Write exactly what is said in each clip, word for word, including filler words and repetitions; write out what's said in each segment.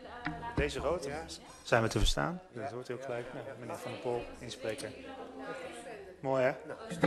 Deze rood, ja. Zijn we te verstaan? Dat hoort heel gelijk. Nou, meneer Van der Pol, inspreker. Mooi hè?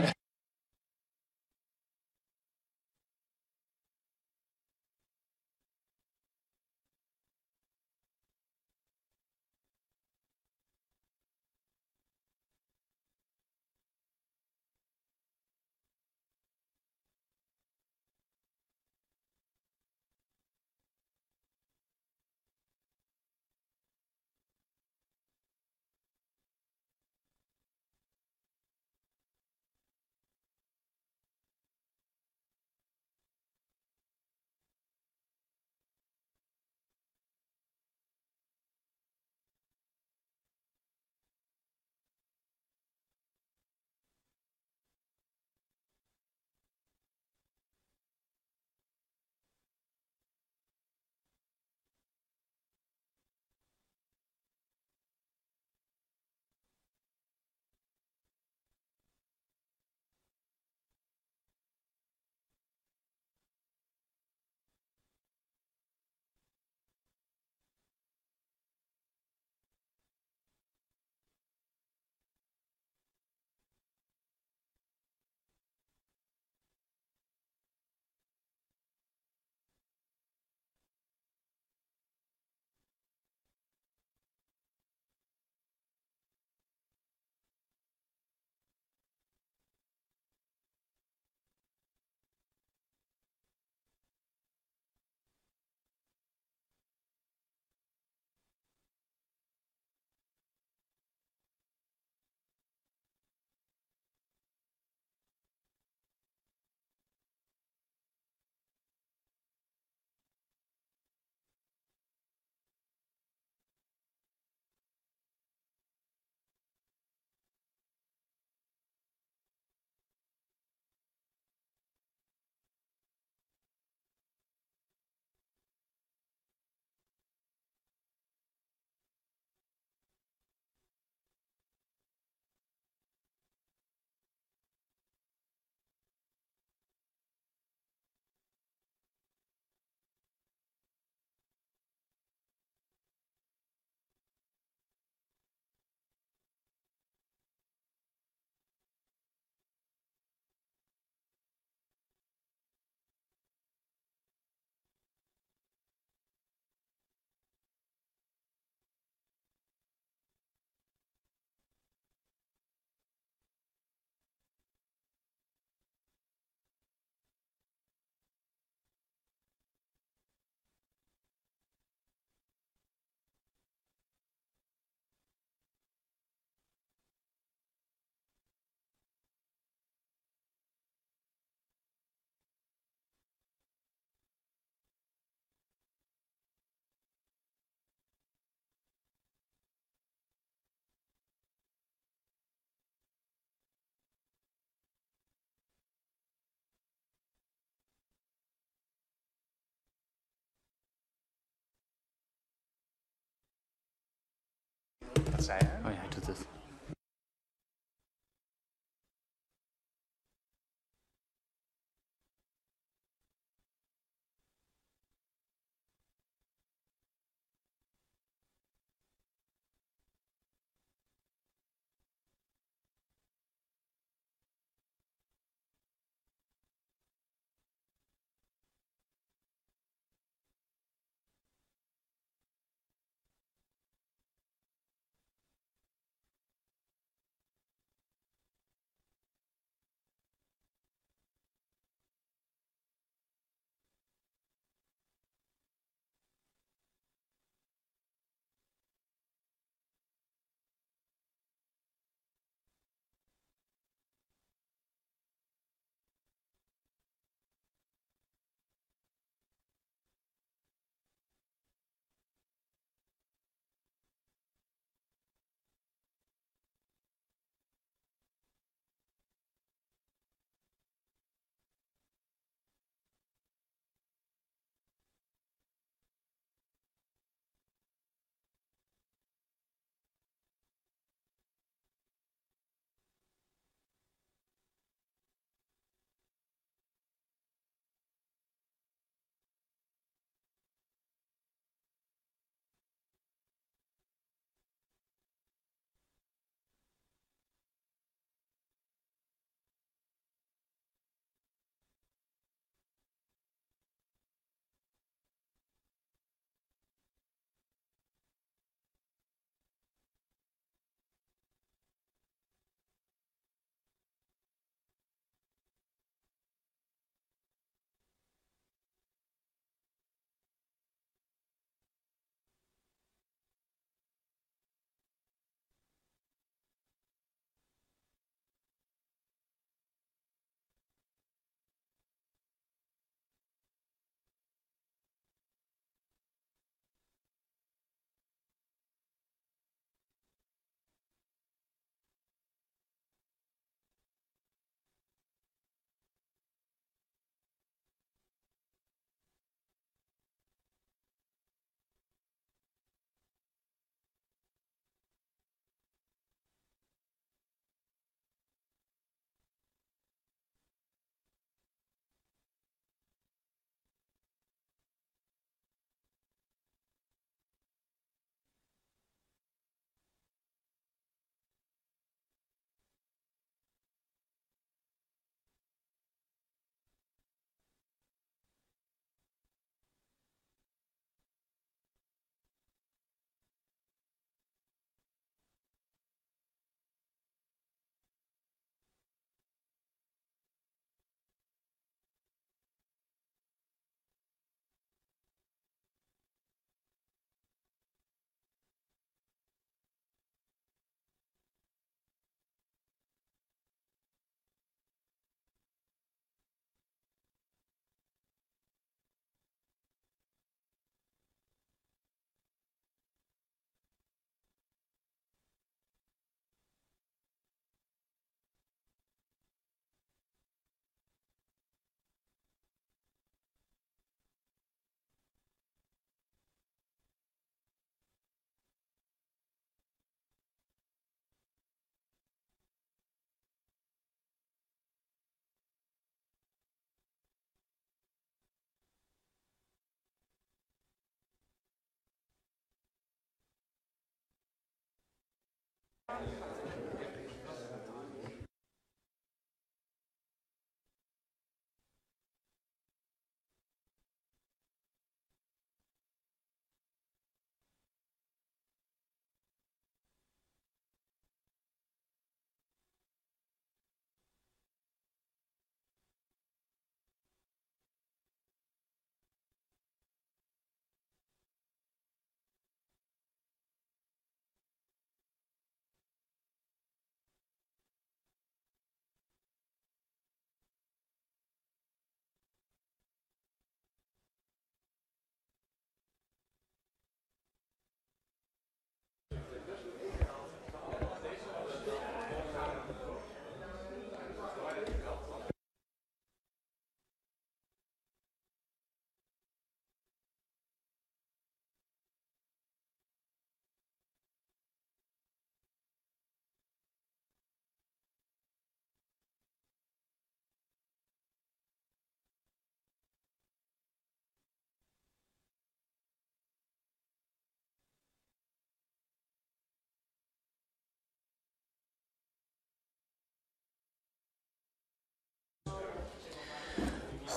Wat zei hij? Oh ja, hij doet het.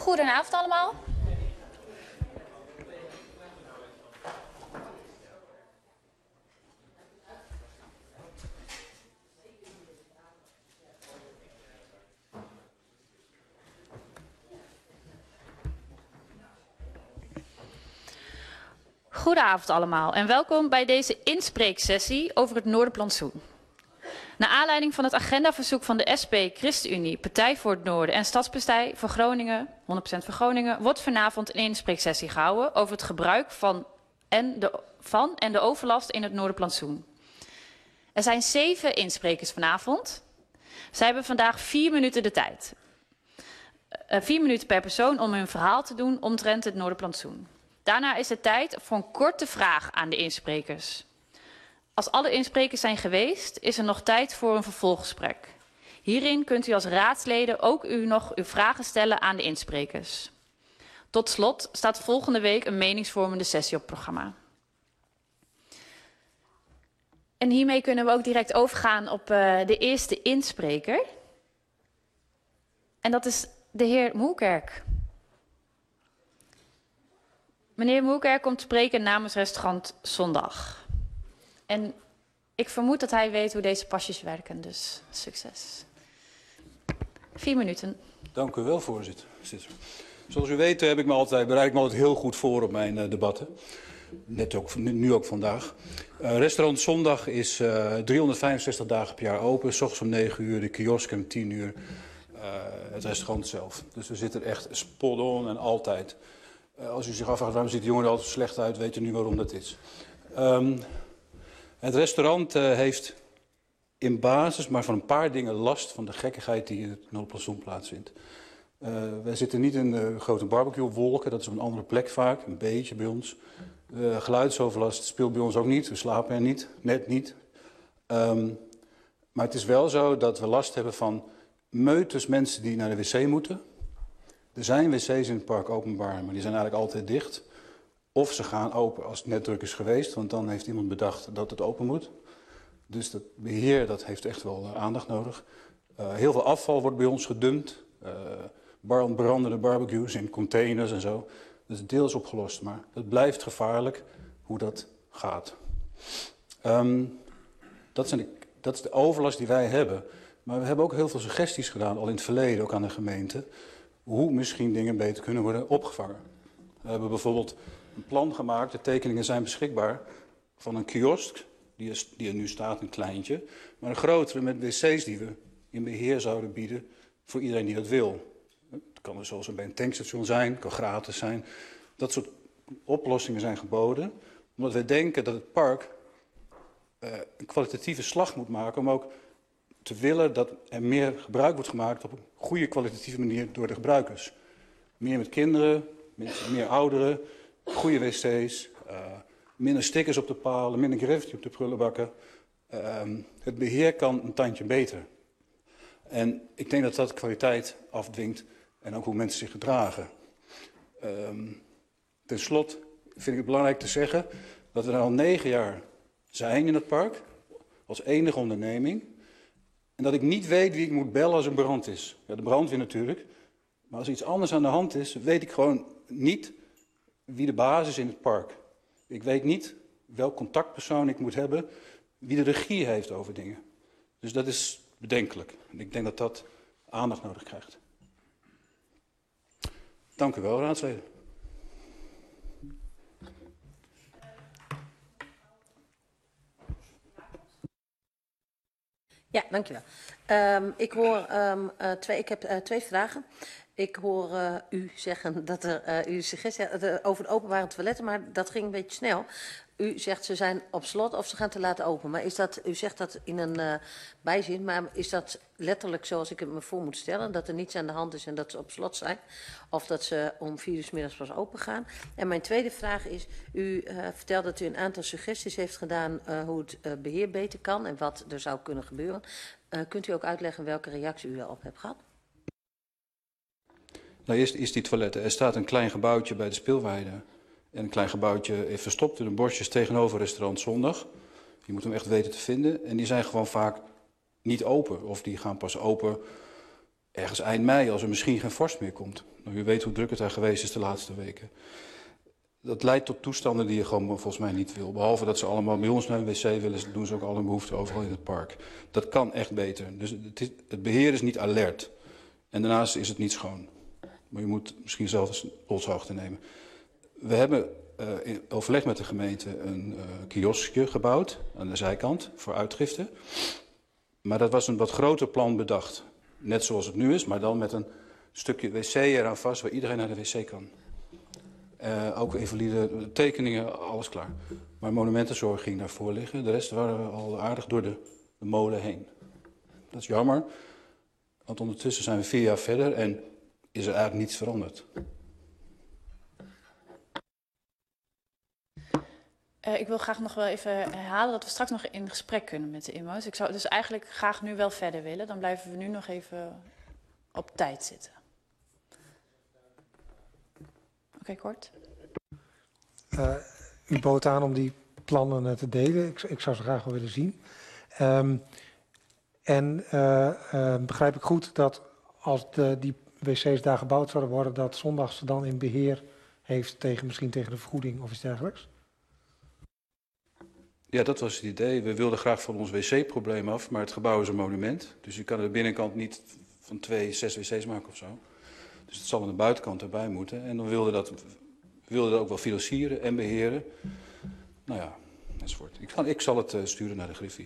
Goedenavond allemaal. Goedenavond allemaal en welkom bij deze inspreeksessie over het Noorderplantsoen. Naar aanleiding van het agendaverzoek van de S P, ChristenUnie, Partij voor het Noorden en Stadspartij voor Groningen, honderd procent voor Groningen, wordt vanavond een inspreeksessie gehouden over het gebruik van en de, van en de overlast in het Noorderplantsoen. Er zijn zeven insprekers vanavond. Zij hebben vandaag vier minuten de tijd. Uh, vier minuten per persoon om hun verhaal te doen omtrent het Noorderplantsoen. Daarna is het tijd voor een korte vraag aan de insprekers. Als alle insprekers zijn geweest, is er nog tijd voor een vervolggesprek. Hierin kunt u als raadsleden ook u nog uw vragen stellen aan de insprekers. Tot slot staat volgende week een meningsvormende sessie op het programma. En hiermee kunnen we ook direct overgaan op uh, de eerste inspreker. En dat is de heer Moerkerk. Meneer Moerkerk komt spreken namens restaurant Zondag. En ik vermoed dat hij weet hoe deze pasjes werken, dus succes. Vier minuten. Dank u wel, voorzitter. Zoals u weet heb ik me altijd, bereid ik me altijd heel goed voor op mijn uh, debatten. Net ook, nu, nu ook vandaag. Uh, restaurant Zondag is uh, driehonderdvijfenzestig dagen per jaar open. 's Ochtends om negen uur, de kiosk om tien uur. Uh, het restaurant zelf. Dus we zitten er echt spot on en altijd. Uh, als u zich afvraagt waarom ziet de jongen er altijd slecht uit, weet u nu waarom dat is. Um, het restaurant uh, heeft in basis maar van een paar dingen last van de gekkigheid die in het Noorderplantsoen plaatsvindt. Uh, wij zitten niet in de grote barbecue-wolken, dat is op een andere plek vaak, een beetje bij ons. Uh, geluidsoverlast speelt bij ons ook niet, we slapen er niet, net niet. Um, maar het is wel zo dat we last hebben van meutes mensen die naar de wc moeten. Er zijn wc's in het park openbaar, maar die zijn eigenlijk altijd dicht. Of ze gaan open als het net druk is geweest, want dan heeft iemand bedacht dat het open moet. Dus dat beheer dat heeft echt wel uh, aandacht nodig. Uh, heel veel afval wordt bij ons gedumpt. Uh, brandende barbecues in containers en zo. Dus deels opgelost, maar het blijft gevaarlijk hoe dat gaat. Um, dat, zijn de, dat is de overlast die wij hebben. Maar we hebben ook heel veel suggesties gedaan, al in het verleden, ook aan de gemeente, hoe misschien dingen beter kunnen worden opgevangen. We hebben bijvoorbeeld een plan gemaakt, de tekeningen zijn beschikbaar, van een kiosk, die er, die er nu staat, een kleintje, maar een grotere met wc's die we in beheer zouden bieden voor iedereen die dat wil. Het kan dus zoals bij een tankstation zijn, het kan gratis zijn. Dat soort oplossingen zijn geboden, omdat we denken dat het park uh, een kwalitatieve slag moet maken om ook te willen dat er meer gebruik wordt gemaakt op een goede kwalitatieve manier door de gebruikers. Meer met kinderen, met meer ouderen, goede wc's, uh, minder stickers op de palen, minder graffiti op de prullenbakken. Uh, het beheer kan een tandje beter. En ik denk dat dat kwaliteit afdwingt en ook hoe mensen zich gedragen. Um, ten slotte vind ik het belangrijk te zeggen dat we er al negen jaar zijn in het park, als enige onderneming. En dat ik niet weet wie ik moet bellen als er brand is. Ja, de brandweer natuurlijk. Maar als er iets anders aan de hand is, weet ik gewoon niet wie de baas is in het park. Ik weet niet welk contactpersoon ik moet hebben, wie de regie heeft over dingen. Dus dat is bedenkelijk. En ik denk dat dat aandacht nodig krijgt. Dank u wel, raadsleden. Ja, dankjewel. Um, ik hoor um, uh, twee, ik heb uh, twee vragen. Ik hoor uh, u zeggen dat er uh, u suggestie uh, over de openbare toiletten, maar dat ging een beetje snel. U zegt ze zijn op slot of ze gaan te laat open. Maar is dat, u zegt dat in een uh, bijzin, maar is dat letterlijk zoals ik het me voor moet stellen? Dat er niets aan de hand is en dat ze op slot zijn? Of dat ze om vier uur 's middags pas open gaan? En mijn tweede vraag is, u uh, vertelt dat u een aantal suggesties heeft gedaan uh, hoe het uh, beheer beter kan en wat er zou kunnen gebeuren. Uh, kunt u ook uitleggen welke reactie u daarop hebt gehad? Nou, eerst is die toiletten. Er staat een klein gebouwtje bij de speelweide. En een klein gebouwtje verstopt in de bosjes tegenover restaurant Zondag. Je moet hem echt weten te vinden. En die zijn gewoon vaak niet open. Of die gaan pas open ergens eind mei, als er misschien geen vorst meer komt. Nou, u weet hoe druk het daar geweest is de laatste weken. Dat leidt tot toestanden die je gewoon volgens mij niet wil. Behalve dat ze allemaal bij ons naar een wc willen, doen ze ook al een behoefte overal in het park. Dat kan echt beter. Dus het, is, het beheer is niet alert. En daarnaast is het niet schoon. Maar je moet misschien zelf eens polshoogte nemen. We hebben uh, in overleg met de gemeente een uh, kioskje gebouwd aan de zijkant voor uitgifte. Maar dat was een wat groter plan bedacht. Net zoals het nu is, maar dan met een stukje wc eraan vast waar iedereen naar de wc kan. Uh, ook invalide tekeningen, alles klaar. Maar monumentenzorg ging daarvoor liggen. De rest waren we al aardig door de, de molen heen. Dat is jammer, want ondertussen zijn we vier jaar verder en is er eigenlijk niets veranderd. Uh, ik wil graag nog wel even herhalen dat we straks nog in gesprek kunnen met de inwoners. Ik zou dus eigenlijk graag nu wel verder willen. Dan blijven we nu nog even op tijd zitten. Oké, okay, kort. Uh, u bood aan om die plannen uh, te delen. Ik, ik zou ze graag wel willen zien. Um, en uh, uh, begrijp ik goed dat als de, die wc's daar gebouwd zouden worden, dat zondags ze dan in beheer heeft tegen misschien tegen de vergoeding of iets dergelijks? Ja, dat was het idee. We wilden graag van ons wc-probleem af, maar het gebouw is een monument. Dus je kan aan de binnenkant niet van twee, zes wc's maken of zo. Dus het zal aan de buitenkant erbij moeten. En dan wilden dat, we wilden dat ook wel financieren en beheren. Nou ja, enzovoort. Ik, kan, ik zal het uh, sturen naar de Griffie.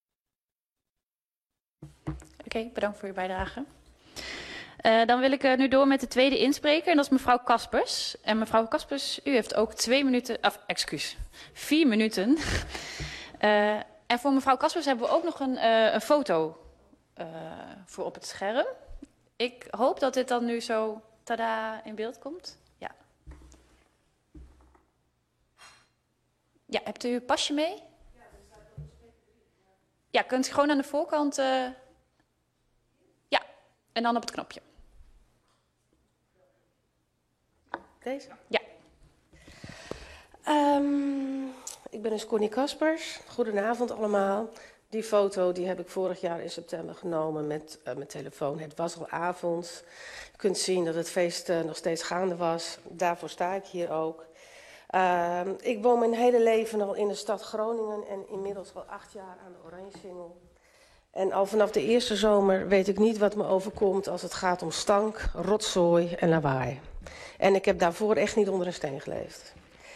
Oké, okay, bedankt voor uw bijdrage. Uh, dan wil ik uh, nu door met de tweede inspreker, en dat is mevrouw Kaspers. En mevrouw Kaspers, u heeft ook twee minuten, of excuus, vier minuten. uh, en voor mevrouw Kaspers hebben we ook nog een, uh, een foto uh, voor op het scherm. Ik hoop dat dit dan nu zo, tada, in beeld komt. Ja. Ja, hebt u uw pasje mee? Ja, kunt u gewoon aan de voorkant... Uh, ja, en dan op het knopje. Deze? Ja. Um, ik ben dus Connie Kaspers. Goedenavond allemaal. Die foto die heb ik vorig jaar in september genomen met uh, mijn telefoon. Het was al avond. Je kunt zien dat het feest uh, nog steeds gaande was. Daarvoor sta ik hier ook. Uh, ik woon mijn hele leven al in de stad Groningen en inmiddels al acht jaar aan de Oranjesingel. En al vanaf de eerste zomer weet ik niet wat me overkomt als het gaat om stank, rotzooi en lawaai. En ik heb daarvoor echt niet onder een steen geleefd.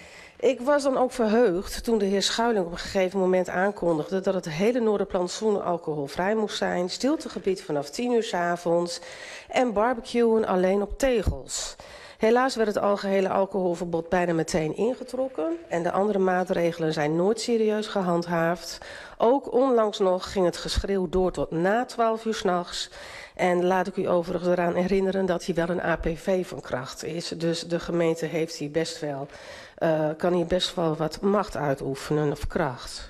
Ik was dan ook verheugd toen de heer Schuiling op een gegeven moment aankondigde dat het hele Noorderplantsoen alcoholvrij moest zijn, stiltegebied vanaf tien uur 's avonds en barbecuen alleen op tegels. Helaas werd het algehele alcoholverbod bijna meteen ingetrokken en de andere maatregelen zijn nooit serieus gehandhaafd. Ook onlangs nog ging het geschreeuw door tot na twaalf uur 's nachts. En laat ik u overigens eraan herinneren dat hier wel een A P V van kracht is. Dus de gemeente heeft hier best wel, uh, kan hier best wel wat macht uitoefenen of kracht.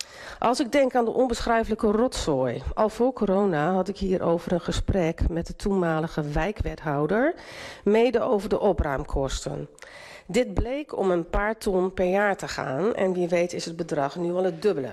Als ik denk aan de onbeschrijfelijke rotzooi. Al voor corona had ik hierover een gesprek met de toenmalige wijkwethouder, mede over de opruimkosten. Dit bleek om een paar ton per jaar te gaan en wie weet is het bedrag nu al het dubbele.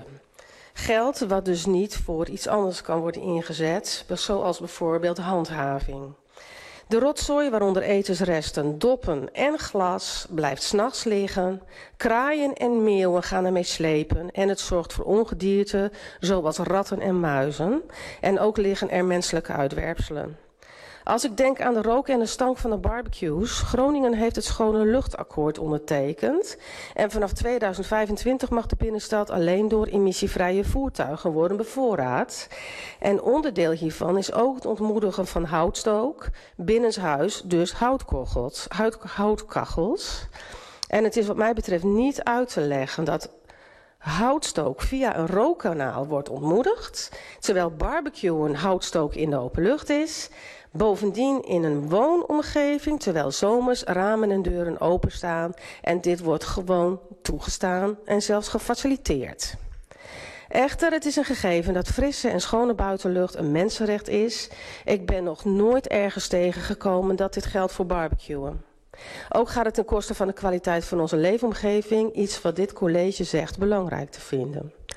Geld wat dus niet voor iets anders kan worden ingezet, zoals bijvoorbeeld handhaving. De rotzooi, waaronder etensresten, doppen en glas, blijft 's nachts liggen. Kraaien en meeuwen gaan ermee slepen en het zorgt voor ongedierte, zoals ratten en muizen. En ook liggen er menselijke uitwerpselen. Als ik denk aan de rook en de stank van de barbecues, Groningen heeft het Schone Luchtakkoord ondertekend. En vanaf tweeduizend vijfentwintig mag de binnenstad alleen door emissievrije voertuigen worden bevoorraad. En onderdeel hiervan is ook het ontmoedigen van houtstook, binnenshuis dus houtkachels. houtkachels. En het is wat mij betreft niet uit te leggen dat houtstook via een rookkanaal wordt ontmoedigd, terwijl barbecuen houtstook in de open lucht is. Bovendien in een woonomgeving, terwijl zomers ramen en deuren openstaan. En dit wordt gewoon toegestaan en zelfs gefaciliteerd. Echter, het is een gegeven dat frisse en schone buitenlucht een mensenrecht is. Ik ben nog nooit ergens tegengekomen dat dit geldt voor barbecuen. Ook gaat het ten koste van de kwaliteit van onze leefomgeving, iets wat dit college zegt belangrijk te vinden.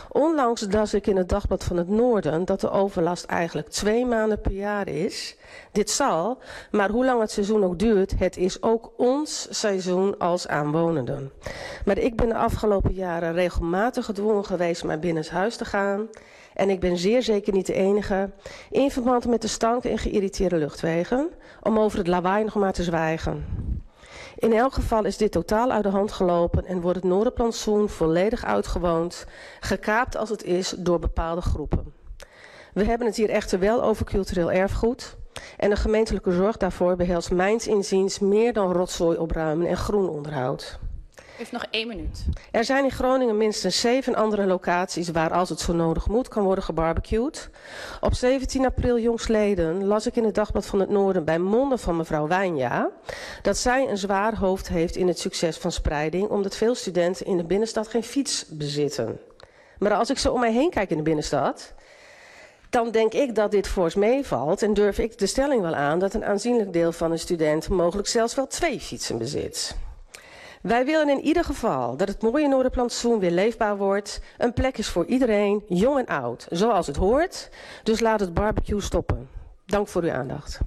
Onlangs las ik in het Dagblad van het Noorden dat de overlast eigenlijk twee maanden per jaar is. Dit zal, maar hoe lang het seizoen ook duurt, het is ook ons seizoen als aanwonenden. Maar ik ben de afgelopen jaren regelmatig gedwongen geweest maar binnenshuis te gaan. En ik ben zeer zeker niet de enige, in verband met de stank en geïrriteerde luchtwegen, om over het lawaai nog maar te zwijgen. In elk geval is dit totaal uit de hand gelopen en wordt het Noorderplantsoen volledig uitgewoond, gekaapt als het is door bepaalde groepen. We hebben het hier echter wel over cultureel erfgoed en de gemeentelijke zorg daarvoor behelst mijns inziens meer dan rotzooi opruimen en groenonderhoud. U heeft nog één minuut. Er zijn in Groningen minstens zeven andere locaties waar als het zo nodig moet kan worden gebarbecued. Op zeventien april jongstleden las ik in het Dagblad van het Noorden bij monden van mevrouw Wijnja dat zij een zwaar hoofd heeft in het succes van spreiding omdat veel studenten in de binnenstad geen fiets bezitten. Maar als ik zo om mij heen kijk in de binnenstad, dan denk ik dat dit fors meevalt en durf ik de stelling wel aan dat een aanzienlijk deel van de studenten mogelijk zelfs wel twee fietsen bezit. Wij willen in ieder geval dat het mooie Noorderplantsoen weer leefbaar wordt. Een plek is voor iedereen, jong en oud, zoals het hoort. Dus laat het barbecue stoppen. Dank voor uw aandacht.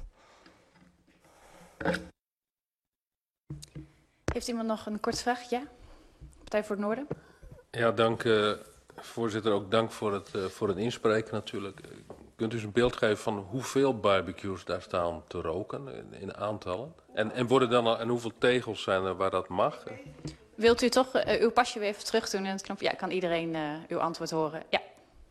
Heeft iemand nog een korte vraag? Ja? Partij voor het Noorden? Ja, dank uh, voorzitter. Ook dank voor het, uh, voor het inspreken natuurlijk. Kunt u eens een beeld geven van hoeveel barbecues daar staan te roken in, in aantallen? En, en, worden dan, en hoeveel tegels zijn er waar dat mag? Wilt u toch uh, uw pasje weer even terug doen en het knopje? Ja, kan iedereen uh, uw antwoord horen? Ja.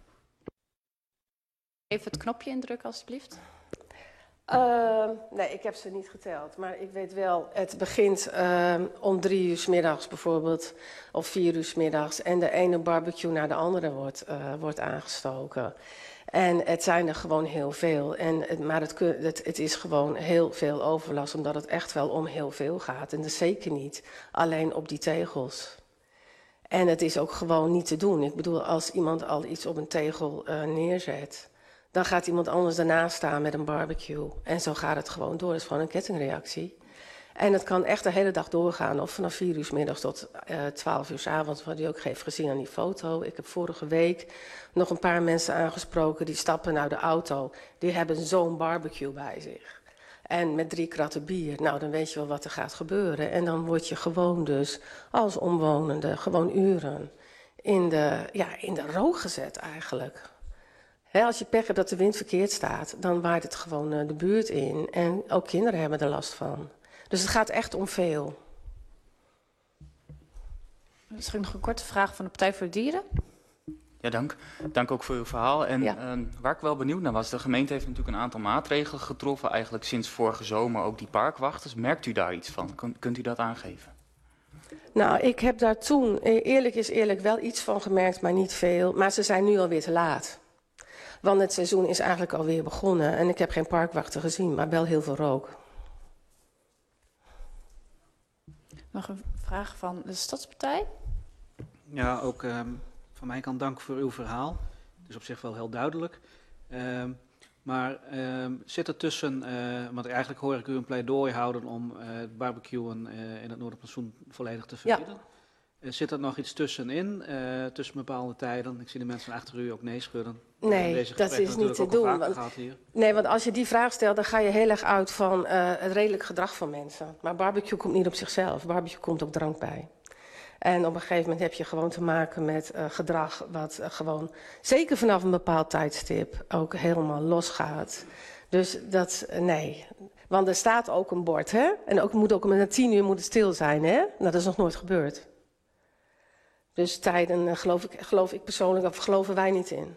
Even het knopje indrukken alstublieft. Uh, nee, ik heb ze niet geteld. Maar ik weet wel, het begint uh, om drie uur 's middags bijvoorbeeld. Of vier uur 's middags. En de ene barbecue naar de andere wordt, uh, wordt aangestoken. En het zijn er gewoon heel veel. En, maar het, het, het is gewoon heel veel overlast, omdat het echt wel om heel veel gaat. En dat is zeker niet alleen op die tegels. En het is ook gewoon niet te doen. Ik bedoel, als iemand al iets op een tegel uh, neerzet, dan gaat iemand anders daarnaast staan met een barbecue. En zo gaat het gewoon door. Het is gewoon een kettingreactie. En het kan echt de hele dag doorgaan. Of vanaf vier uur 's middags tot uh, twaalf uur 's avonds. Wat u ook heeft gezien aan die foto. Ik heb vorige week nog een paar mensen aangesproken. Die stappen naar de auto. Die hebben zo'n barbecue bij zich. En met drie kratten bier. Nou, dan weet je wel wat er gaat gebeuren. En dan word je gewoon dus als omwonende gewoon uren in de, ja, in de rook gezet eigenlijk. He, als je pech hebt dat de wind verkeerd staat, dan waait het gewoon uh, de buurt in. En ook kinderen hebben er last van. Dus het gaat echt om veel. Misschien nog een korte vraag van de Partij voor de Dieren. Ja, dank. Dank ook voor uw verhaal. En Ja. uh, waar ik wel benieuwd naar was, de gemeente heeft natuurlijk een aantal maatregelen getroffen, eigenlijk sinds vorige zomer ook die parkwachters. Merkt u daar iets van? Kun, kunt u dat aangeven? Nou, ik heb daar toen, eerlijk is eerlijk, wel iets van gemerkt, maar niet veel. Maar ze zijn nu alweer te laat. Want het seizoen is eigenlijk alweer begonnen. En ik heb geen parkwachter gezien, maar wel heel veel rook. Nog een vraag van de Stadspartij. Ja, ook um, van mijn kant dank voor uw verhaal. Het is op zich wel heel duidelijk. Um, maar um, zit er tussen, uh, want eigenlijk hoor ik u een pleidooi houden om uh, het barbecuen uh, in het Noorderplantsoen volledig te verbieden. Ja. Uh, zit er nog iets tussenin, uh, tussen bepaalde tijden? Ik zie de mensen achter u ook nee schudden. Nee, dat is niet te doen. Want, nee, want als je die vraag stelt, dan ga je heel erg uit van uh, het redelijk gedrag van mensen. Maar barbecue komt niet op zichzelf. Barbecue komt ook drank bij. En op een gegeven moment heb je gewoon te maken met uh, gedrag wat uh, gewoon, zeker vanaf een bepaald tijdstip, ook helemaal losgaat. Dus dat, uh, nee. Want er staat ook een bord, hè? En ook moet ook met tien uur moet het stil zijn, hè? Nou, dat is nog nooit gebeurd. Dus tijden uh, geloof ik, geloof ik persoonlijk, of geloven wij niet in.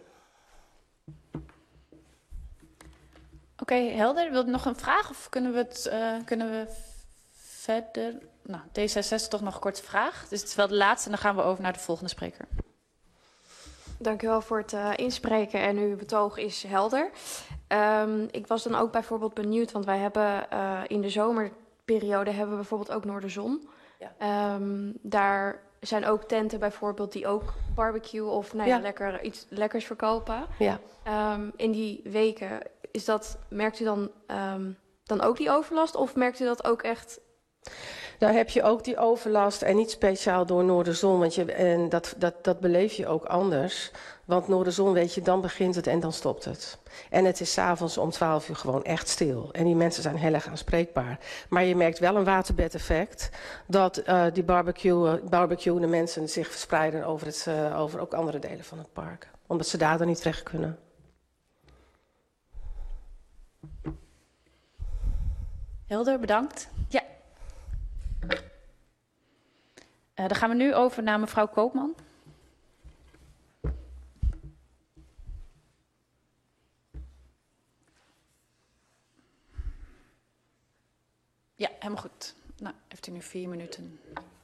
Oké, okay, helder. Wilt u nog een vraag of kunnen we, het, uh, kunnen we verder? Nou, D zesenzestig toch nog een korte vraag. Dus het is wel de laatste en dan gaan we over naar de volgende spreker. Dank u wel voor het uh, inspreken en uw betoog is helder. Um, ik was dan ook bijvoorbeeld benieuwd, want wij hebben uh, in de zomerperiode hebben we bijvoorbeeld ook Noorderzon. Ja. Um, daar zijn ook tenten bijvoorbeeld die ook barbecue of nou ja, ja. Lekker, iets lekkers verkopen. Ja. Um, in die weken, is dat, merkt u dan, um, dan ook die overlast of merkt u dat ook echt? Nou heb je ook die overlast en niet speciaal door Noorderzon, want je, en dat, dat, dat beleef je ook anders. Want Noorderzon weet je, dan begint het en dan stopt het. En het is 's avonds om twaalf uur gewoon echt stil. En die mensen zijn heel erg aanspreekbaar. Maar je merkt wel een waterbedeffect dat uh, die barbecue, barbecuende mensen zich verspreiden over, het, uh, over ook andere delen van het park. Omdat ze daar dan niet terecht kunnen. Helder, bedankt. Ja. Uh, dan gaan we nu over naar mevrouw Koopman. Ja, helemaal goed. Nou, heeft u nu vier minuten.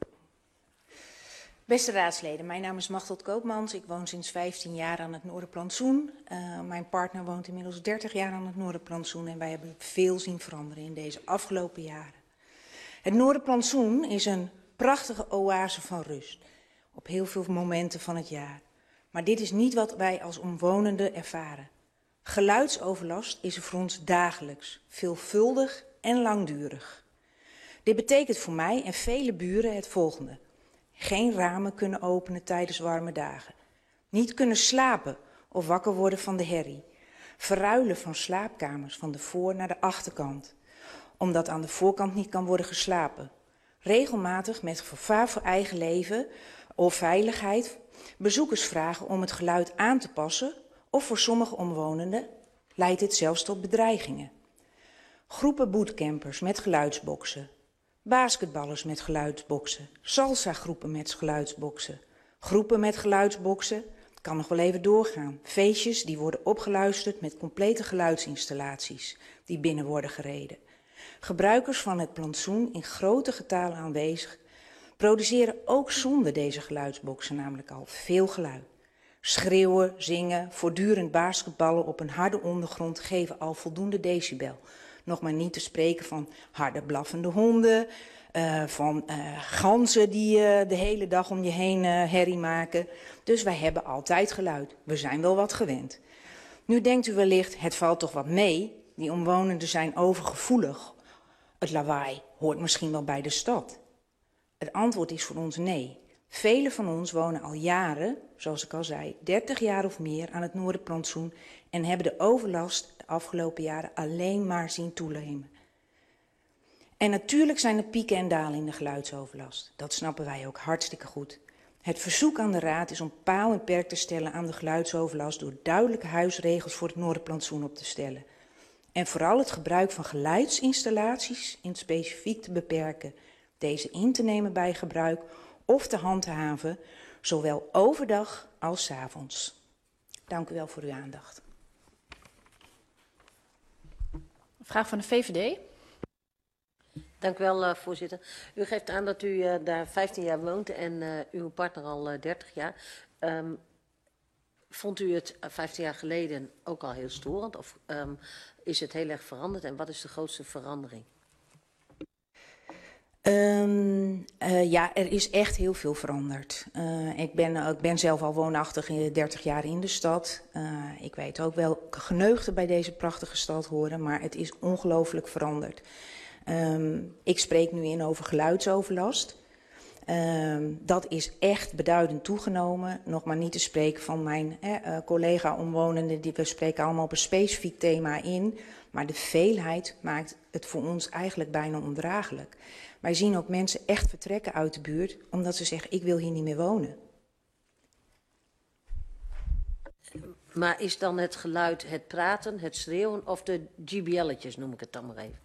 Beste raadsleden, mijn naam is Machteld Koopmans. Ik woon sinds vijftien jaar aan het Noorderplantsoen. Uh, mijn partner woont inmiddels dertig jaar aan het Noorderplantsoen en wij hebben veel zien veranderen in deze afgelopen jaren. Het Noorderplantsoen is een prachtige oase van rust op heel veel momenten van het jaar. Maar dit is niet wat wij als omwonenden ervaren. Geluidsoverlast is er voor ons dagelijks, veelvuldig en langdurig. Dit betekent voor mij en vele buren het volgende. Geen ramen kunnen openen tijdens warme dagen. Niet kunnen slapen of wakker worden van de herrie. Verruilen van slaapkamers van de voor- naar de achterkant. Omdat aan de voorkant niet kan worden geslapen. Regelmatig met gevaar voor eigen leven of veiligheid bezoekers vragen om het geluid aan te passen. Of voor sommige omwonenden leidt dit zelfs tot bedreigingen. Groepen bootcampers met geluidsboksen. Basketballers met geluidsboksen, salsa-groepen met geluidsboksen, groepen met geluidsboksen, het kan nog wel even doorgaan. Feestjes die worden opgeluisterd met complete geluidsinstallaties die binnen worden gereden. Gebruikers van het plantsoen in grote getalen aanwezig produceren ook zonder deze geluidsboksen namelijk al veel geluid. Schreeuwen, zingen, voortdurend basketballen op een harde ondergrond geven al voldoende decibel. Nog maar niet te spreken van harde blaffende honden, uh, van uh, ganzen die uh, de hele dag om je heen uh, herrie maken. Dus wij hebben altijd geluid. We zijn wel wat gewend. Nu denkt u wellicht, het valt toch wat mee. Die omwonenden zijn overgevoelig. Het lawaai hoort misschien wel bij de stad. Het antwoord is voor ons nee. Velen van ons wonen al jaren, zoals ik al zei, dertig jaar of meer aan het Noorderplantsoen en hebben de overlast de afgelopen jaren alleen maar zien toenemen. En natuurlijk zijn er pieken en dalen in de geluidsoverlast. Dat snappen wij ook hartstikke goed. Het verzoek aan de Raad is om paal en perk te stellen aan de geluidsoverlast door duidelijke huisregels voor het Noorderplantsoen op te stellen. En vooral het gebruik van geluidsinstallaties in het specifiek te beperken, deze in te nemen bij gebruik of te handhaven, zowel overdag als 's avonds. Dank u wel voor uw aandacht. Vraag van de V V D. Dank u wel, uh, voorzitter. U geeft aan dat u uh, daar vijftien jaar woont en uh, uw partner al uh, dertig jaar. Um, vond u het uh, vijftien jaar geleden ook al heel storend of um, is het heel erg veranderd en wat is de grootste verandering? Um, uh, ja, er is echt heel veel veranderd. Uh, ik, ben, uh, ik ben zelf al woonachtig in dertig jaar in de stad. Uh, ik weet ook welke geneugden bij deze prachtige stad horen, maar het is ongelooflijk veranderd. Um, ik spreek nu in over geluidsoverlast. Um, dat is echt beduidend toegenomen. Nog maar niet te spreken van mijn eh, uh, collega-omwonenden. Die, we spreken allemaal op een specifiek thema in. Maar de veelheid maakt het voor ons eigenlijk bijna ondraaglijk. Wij zien ook mensen echt vertrekken uit de buurt omdat ze zeggen, ik wil hier niet meer wonen. Maar is dan het geluid het praten, het schreeuwen of de G B L'tjes, noem ik het dan maar even?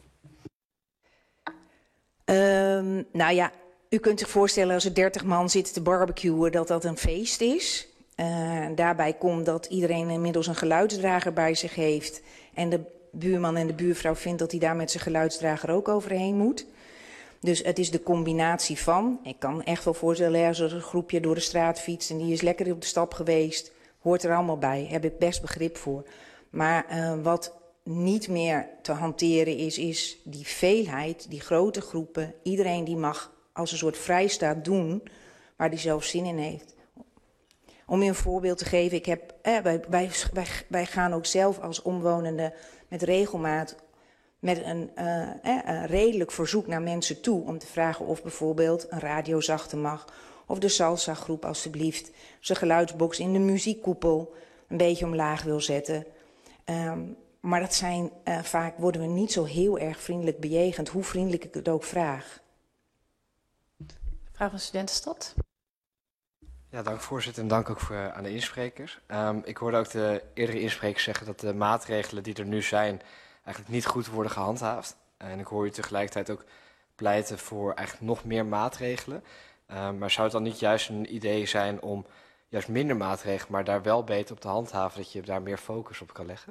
Um, nou ja, u kunt zich voorstellen als er dertig man zitten te barbecuen dat dat een feest is. Uh, daarbij komt dat iedereen inmiddels een geluidsdrager bij zich heeft. En de buurman en de buurvrouw vindt dat hij daar met zijn geluidsdrager ook overheen moet. Dus het is de combinatie van, ik kan echt wel voorstellen als er een groepje door de straat fietst en die is lekker op de stap geweest, hoort er allemaal bij, heb ik best begrip voor. Maar uh, wat niet meer te hanteren is, is die veelheid, die grote groepen, iedereen die mag als een soort vrijstaat doen waar die zelf zin in heeft. Om je een voorbeeld te geven, ik heb, eh, wij, wij, wij, wij gaan ook zelf als omwonenden met regelmaat met een, uh, eh, een redelijk verzoek naar mensen toe om te vragen of bijvoorbeeld een radio zachter mag, of de salsa groep alstublieft zijn geluidsbox in de muziekkoepel een beetje omlaag wil zetten. Um, maar dat zijn, uh, vaak worden we niet zo heel erg vriendelijk bejegend, hoe vriendelijk ik het ook vraag. Vraag van Studentenstad. Ja, dank voorzitter en dank ook voor, uh, aan de insprekers. Um, ik hoorde ook de eerdere insprekers zeggen dat de maatregelen die er nu zijn eigenlijk niet goed worden gehandhaafd. En ik hoor u tegelijkertijd ook pleiten voor eigenlijk nog meer maatregelen. Um, maar zou het dan niet juist een idee zijn om juist minder maatregelen, maar daar wel beter op te handhaven, dat je daar meer focus op kan leggen?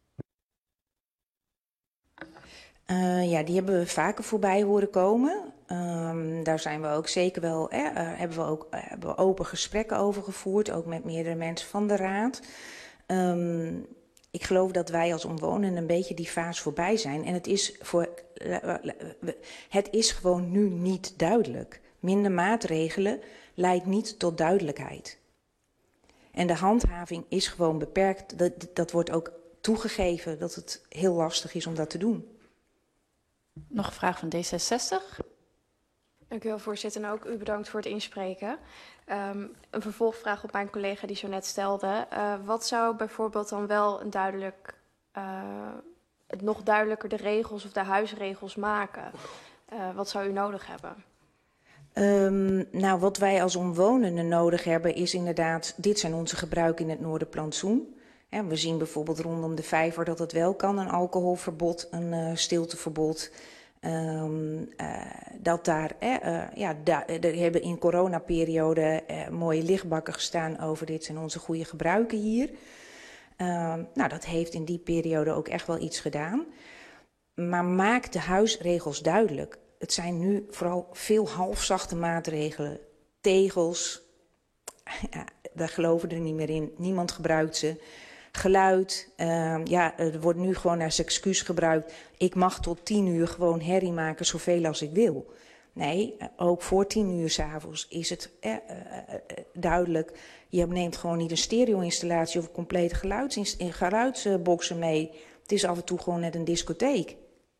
Uh, ja, die hebben we vaker voorbij horen komen. Um, daar zijn we ook zeker wel, eh, uh, hebben we ook uh, hebben we open gesprekken over gevoerd, ook met meerdere mensen van de raad. Um, ik geloof dat wij als omwonenden een beetje die fase voorbij zijn. En het is, voor, uh, het is gewoon nu niet duidelijk. Minder maatregelen leidt niet tot duidelijkheid. En de handhaving is gewoon beperkt. Dat, dat wordt ook toegegeven dat het heel lastig is om dat te doen. Nog een vraag van D zesenzestig. Dank u wel, voorzitter. En ook u bedankt voor het inspreken. Um, een vervolgvraag op mijn collega die zo net stelde. Uh, wat zou bijvoorbeeld dan wel een duidelijk, uh, het nog duidelijker de regels of de huisregels maken? Uh, wat zou u nodig hebben? Um, nou, wat wij als omwonenden nodig hebben is inderdaad, dit zijn onze gebruiken in het Noorderplantsoen. En we zien bijvoorbeeld rondom de vijver dat het wel kan, een alcoholverbod, een uh, stilteverbod. Um, uh, dat daar, eh, uh, ja, da er hebben in coronaperiode uh, mooie lichtbakken gestaan over dit zijn onze goede gebruiken hier. Um, nou, dat heeft in die periode ook echt wel iets gedaan. Maar maak de huisregels duidelijk. Het zijn nu vooral veel halfzachte maatregelen. Tegels, ja, daar geloven we er niet meer in. Niemand gebruikt ze. Geluid, uh, ja, er wordt nu gewoon als excuus gebruikt. Ik mag tot tien uur gewoon herrie maken zoveel als ik wil. Nee, ook voor tien uur 's avonds is het eh, uh, duidelijk. Je neemt gewoon niet een stereo-installatie of een complete geluids geluidsboxen mee. Het is af en toe gewoon net een discotheek.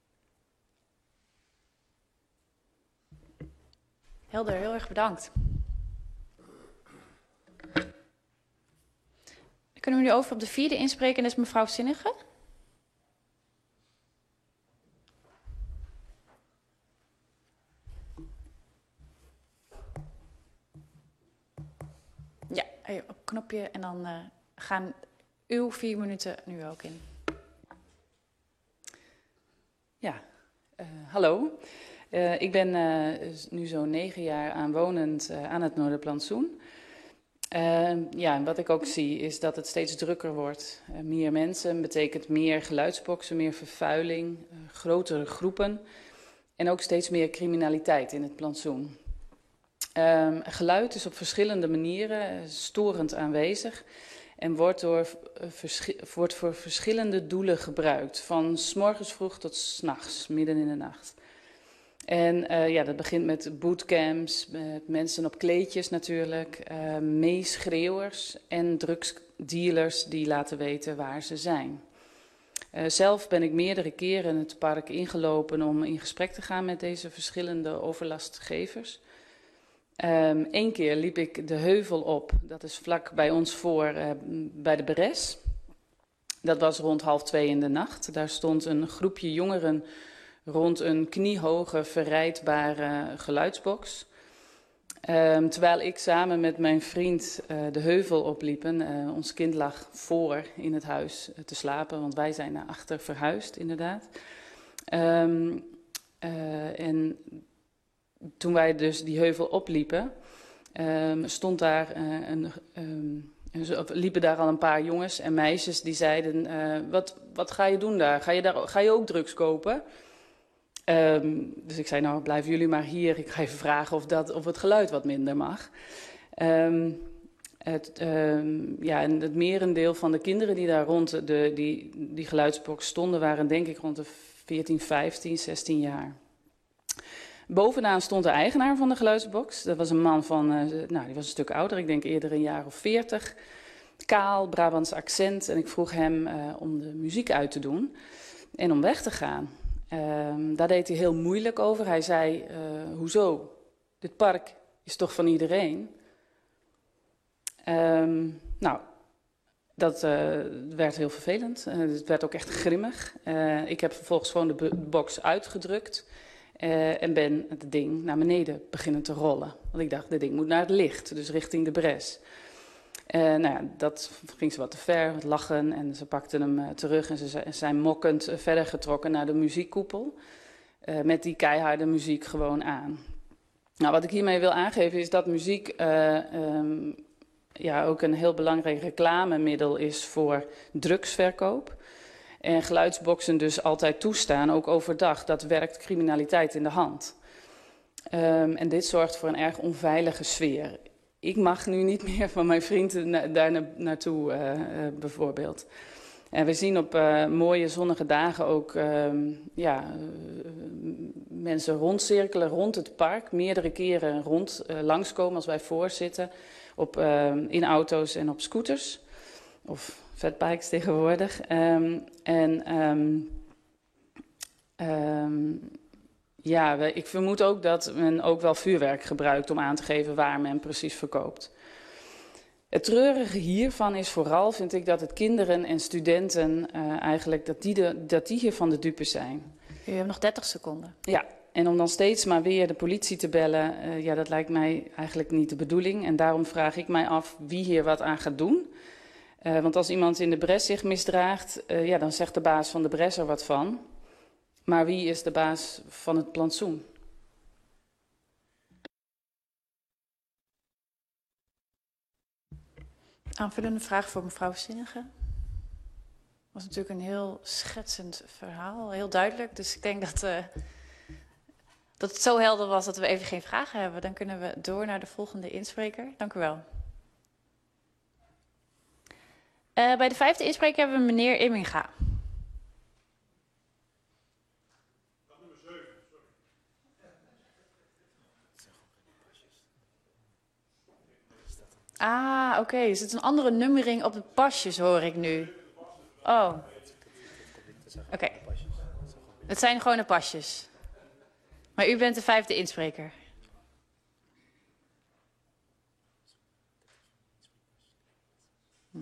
Helder, heel erg bedankt. Dan kunnen we nu over op de vierde inspreken, en dat is mevrouw Zinnige. Ja, op knopje en dan uh, gaan uw vier minuten nu ook in. Ja, uh, hallo. Uh, ik ben uh, nu zo'n negen jaar aanwonend uh, aan het Noorderplantsoen. Uh, ja, en wat ik ook zie is dat het steeds drukker wordt. Uh, meer mensen betekent meer geluidsboxen, meer vervuiling, uh, grotere groepen en ook steeds meer criminaliteit in het plantsoen. Uh, geluid is op verschillende manieren uh, storend aanwezig en wordt, door, uh, wordt voor verschillende doelen gebruikt. Van 's morgens vroeg tot 's nachts, midden in de nacht. En uh, ja, dat begint met bootcamps, met mensen op kleedjes natuurlijk, uh, meeschreeuwers en drugsdealers die laten weten waar ze zijn. Uh, zelf ben ik meerdere keren het park ingelopen om in gesprek te gaan met deze verschillende overlastgevers. Um, Eén keer liep ik de heuvel op, dat is vlak bij ons voor, uh, bij de Beres. Dat was rond half twee in de nacht. Daar stond een groepje jongeren rond een kniehoge verrijdbare geluidsbox. Um, terwijl ik samen met mijn vriend uh, de heuvel opliepen. Uh, ons kind lag voor in het huis uh, te slapen, want wij zijn naar achter verhuisd inderdaad. Um, uh, en toen wij dus die heuvel opliepen, um, stond daar uh, een... Um, liepen daar al een paar jongens en meisjes die zeiden, uh, wat, wat ga je doen daar? Ga je, daar, ga je ook drugs kopen? Um, dus ik zei, nou blijven jullie maar hier. Ik ga even vragen of, dat, of het geluid wat minder mag. Um, het, um, ja, en het merendeel van de kinderen die daar rond de, die, die geluidsbox stonden, waren denk ik rond de veertien, vijftien, zestien jaar. Bovenaan stond de eigenaar van de geluidsbox. Dat was een man van, uh, nou die was een stuk ouder, ik denk eerder een jaar of veertig. Kaal, Brabants accent. En ik vroeg hem uh, om de muziek uit te doen en om weg te gaan. Um, daar deed hij heel moeilijk over. Hij zei, uh, hoezo? Dit park is toch van iedereen? Um, nou, dat uh, werd heel vervelend. Uh, het werd ook echt grimmig. Uh, ik heb vervolgens gewoon de box uitgedrukt uh, en ben het ding naar beneden beginnen te rollen. Want ik dacht, dit ding moet naar het licht, dus richting de bres. Uh, nou ja, dat ging ze wat te ver, wat lachen en ze pakten hem uh, terug en ze zijn mokkend uh, verder getrokken naar de muziekkoepel. Uh, met die keiharde muziek gewoon aan. Nou, wat ik hiermee wil aangeven is dat muziek uh, um, ja, ook een heel belangrijk reclamemiddel is voor drugsverkoop. En geluidsboxen dus altijd toestaan, ook overdag. Dat werkt criminaliteit in de hand. Um, en dit zorgt voor een erg onveilige sfeer. Ik mag nu niet meer van mijn vrienden na, daar na, naartoe, uh, uh, bijvoorbeeld. En we zien op uh, mooie zonnige dagen ook uh, ja, uh, mensen rondcirkelen rond het park. Meerdere keren rond uh, langskomen als wij voorzitten. Op, uh, in auto's en op scooters. Of fatbikes tegenwoordig. Um, en um, um, ja, we, ik vermoed ook dat men ook wel vuurwerk gebruikt om aan te geven waar men precies verkoopt. Het treurige hiervan is vooral, vind ik, dat het kinderen en studenten uh, eigenlijk, dat die, de, dat die hiervan de dupe zijn. U hebt nog dertig seconden. Ja, en om dan steeds maar weer de politie te bellen, uh, ja, dat lijkt mij eigenlijk niet de bedoeling. En daarom vraag ik mij af wie hier wat aan gaat doen. Uh, want als iemand in de bres zich misdraagt, uh, ja, dan zegt de baas van de bres er wat van. Maar wie is de baas van het plantsoen? Aanvullende vraag voor mevrouw Zinnige. Dat was natuurlijk een heel schetsend verhaal, heel duidelijk. Dus ik denk dat, uh, dat het zo helder was dat we even geen vragen hebben. Dan kunnen we door naar de volgende inspreker. Dank u wel. Uh, bij de vijfde inspreker hebben we meneer Imminga. Ah, oké. Okay. Er zit een andere nummering op de pasjes, hoor ik nu. Oh. Oké. Okay. Het zijn gewoon de pasjes. Maar u bent de vijfde inspreker. Hm.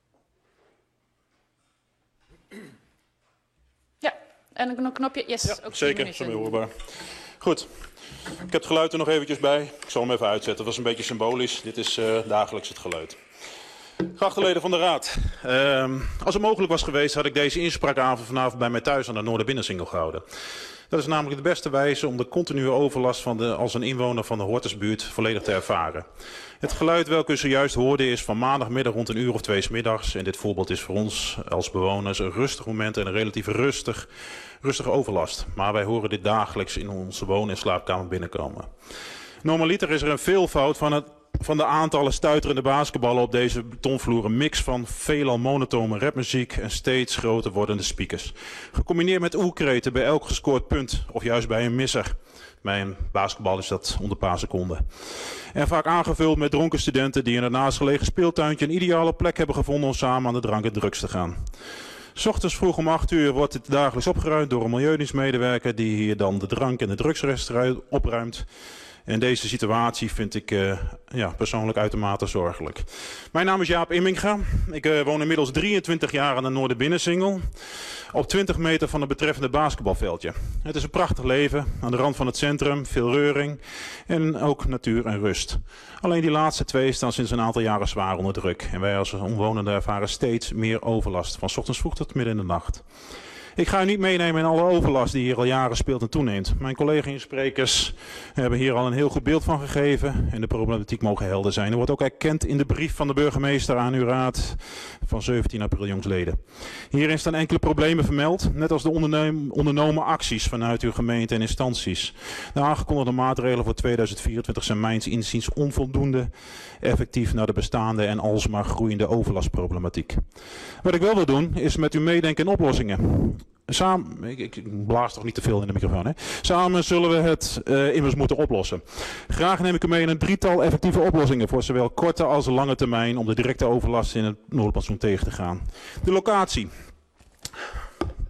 Ja, en een knopje. Yes, ja, ook zeker. Zo hoorbaar. Goed. Ik heb het geluid er nog eventjes bij. Ik zal hem even uitzetten. Dat was een beetje symbolisch. Dit is uh, dagelijks het geluid. Geachte leden van de Raad. Uh, als het mogelijk was geweest, had ik deze inspraakavond vanavond bij mij thuis aan de Noorderbinnensingel gehouden. Dat is namelijk de beste wijze om de continue overlast van de, als een inwoner van de Hortusbuurt volledig te ervaren. Het geluid welke u zojuist hoorde is van maandagmiddag rond een uur of twee 's middags. En dit voorbeeld is voor ons als bewoners een rustig moment en een relatief rustig, rustige overlast. Maar wij horen dit dagelijks in onze woon- en slaapkamer binnenkomen. Normaliter is er een veelvoud van het van de aantallen stuiterende basketballen op deze betonvloer, een mix van veelal monotone rapmuziek en steeds groter wordende speakers. Gecombineerd met oerkreten bij elk gescoord punt of juist bij een misser. Bij een basketbal is dat onder een paar seconden. En vaak aangevuld met dronken studenten die in het naastgelegen speeltuintje een ideale plek hebben gevonden om samen aan de drank en drugs te gaan. 's Ochtends vroeg om acht uur wordt dit dagelijks opgeruimd door een milieudienstmedewerker die hier dan de drank en de drugsrest opruimt. En deze situatie vind ik uh, ja, persoonlijk uitermate zorgelijk. Mijn naam is Jaap Imminga. Ik uh, woon inmiddels drieëntwintig jaar aan de Noorderbinnensingel. Op twintig meter van het betreffende basketbalveldje. Het is een prachtig leven aan de rand van het centrum, veel reuring en ook natuur en rust. Alleen die laatste twee staan sinds een aantal jaren zwaar onder druk. En wij als omwonenden ervaren steeds meer overlast, van 's ochtends vroeg tot midden in de nacht. Ik ga u niet meenemen in alle overlast die hier al jaren speelt en toeneemt. Mijn collega-insprekers hebben hier al een heel goed beeld van gegeven en de problematiek mogen helder zijn. Er wordt ook erkend in de brief van de burgemeester aan uw raad van zeventien april jongsleden. Hierin staan enkele problemen vermeld, net als de onderneem, ondernomen acties vanuit uw gemeente en instanties. De aangekondigde maatregelen voor tweeduizend vierentwintig zijn mijns inziens onvoldoende effectief naar de bestaande en alsmaar groeiende overlastproblematiek. Wat ik wel wil doen is met u meedenken in oplossingen. Samen, ik, ik blaas toch niet te veel in de microfoon, hè? Samen zullen we het uh, immers moeten oplossen. Graag neem ik u mee in een drietal effectieve oplossingen voor zowel korte als lange termijn om de directe overlast in het Noorderplantsoen tegen te gaan. De locatie.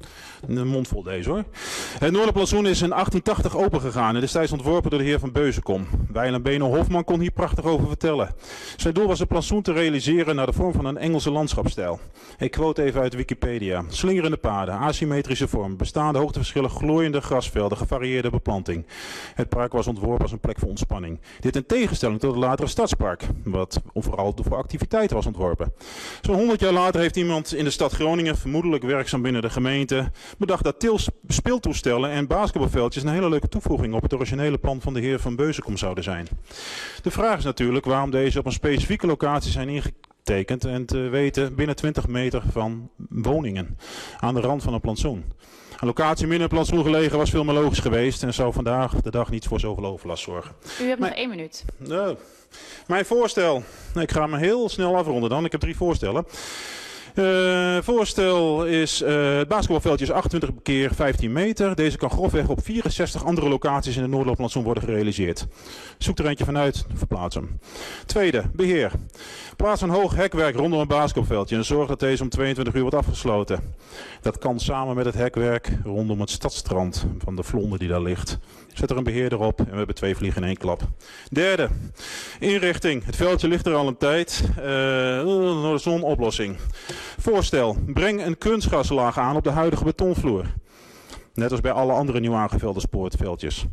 Een mond vol deze hoor. Het Noorderplantsoen is in achttien tachtig opengegaan en destijds ontworpen door de heer Van Beuzenkom. Wijlen Beno Hofman kon hier prachtig over vertellen. Zijn doel was het plantsoen te realiseren naar de vorm van een Engelse landschapsstijl. Ik quote even uit Wikipedia. Slingerende paden, asymmetrische vorm, bestaande hoogteverschillen, glooiende grasvelden, gevarieerde beplanting. Het park was ontworpen als een plek voor ontspanning. Dit in tegenstelling tot het latere stadspark, wat vooral voor activiteiten was ontworpen. Zo'n honderd jaar later heeft iemand in de stad Groningen, vermoedelijk werkzaam binnen de gemeente, bedacht dat tils, speeltoestellen en basketbalveldjes een hele leuke toevoeging op het originele plan van de heer Van Beuzenkom zouden zijn. De vraag is natuurlijk waarom deze op een specifieke locatie zijn ingetekend en te weten binnen twintig meter van woningen aan de rand van een plantsoen. Een locatie midden in een plantsoen gelegen was veel meer logisch geweest en zou vandaag de dag niet voor zoveel overlast zorgen. U hebt Maar, nog één minuut. Nou, mijn voorstel, ik ga me heel snel afronden dan, ik heb drie voorstellen. Uh, voorstel is, uh, het basketbalveldje is achtentwintig keer vijftien meter. Deze kan grofweg op vierenzestig andere locaties in het Noorderplantsoen worden gerealiseerd. Zoek er eentje vanuit, verplaats hem. Tweede, beheer. Plaats een hoog hekwerk rondom een basketbalveldje en zorg dat deze om tweeëntwintig uur wordt afgesloten. Dat kan samen met het hekwerk rondom het stadstrand van de Vlonder die daar ligt. Zet er een beheerder op en we hebben twee vliegen in één klap. Derde, inrichting. Het veldje ligt er al een tijd. Uh, Noorderzon oplossing. Voorstel, breng een kunstgraslaag aan op de huidige betonvloer. Net als bij alle andere nieuw aangevulde spoortveldjes.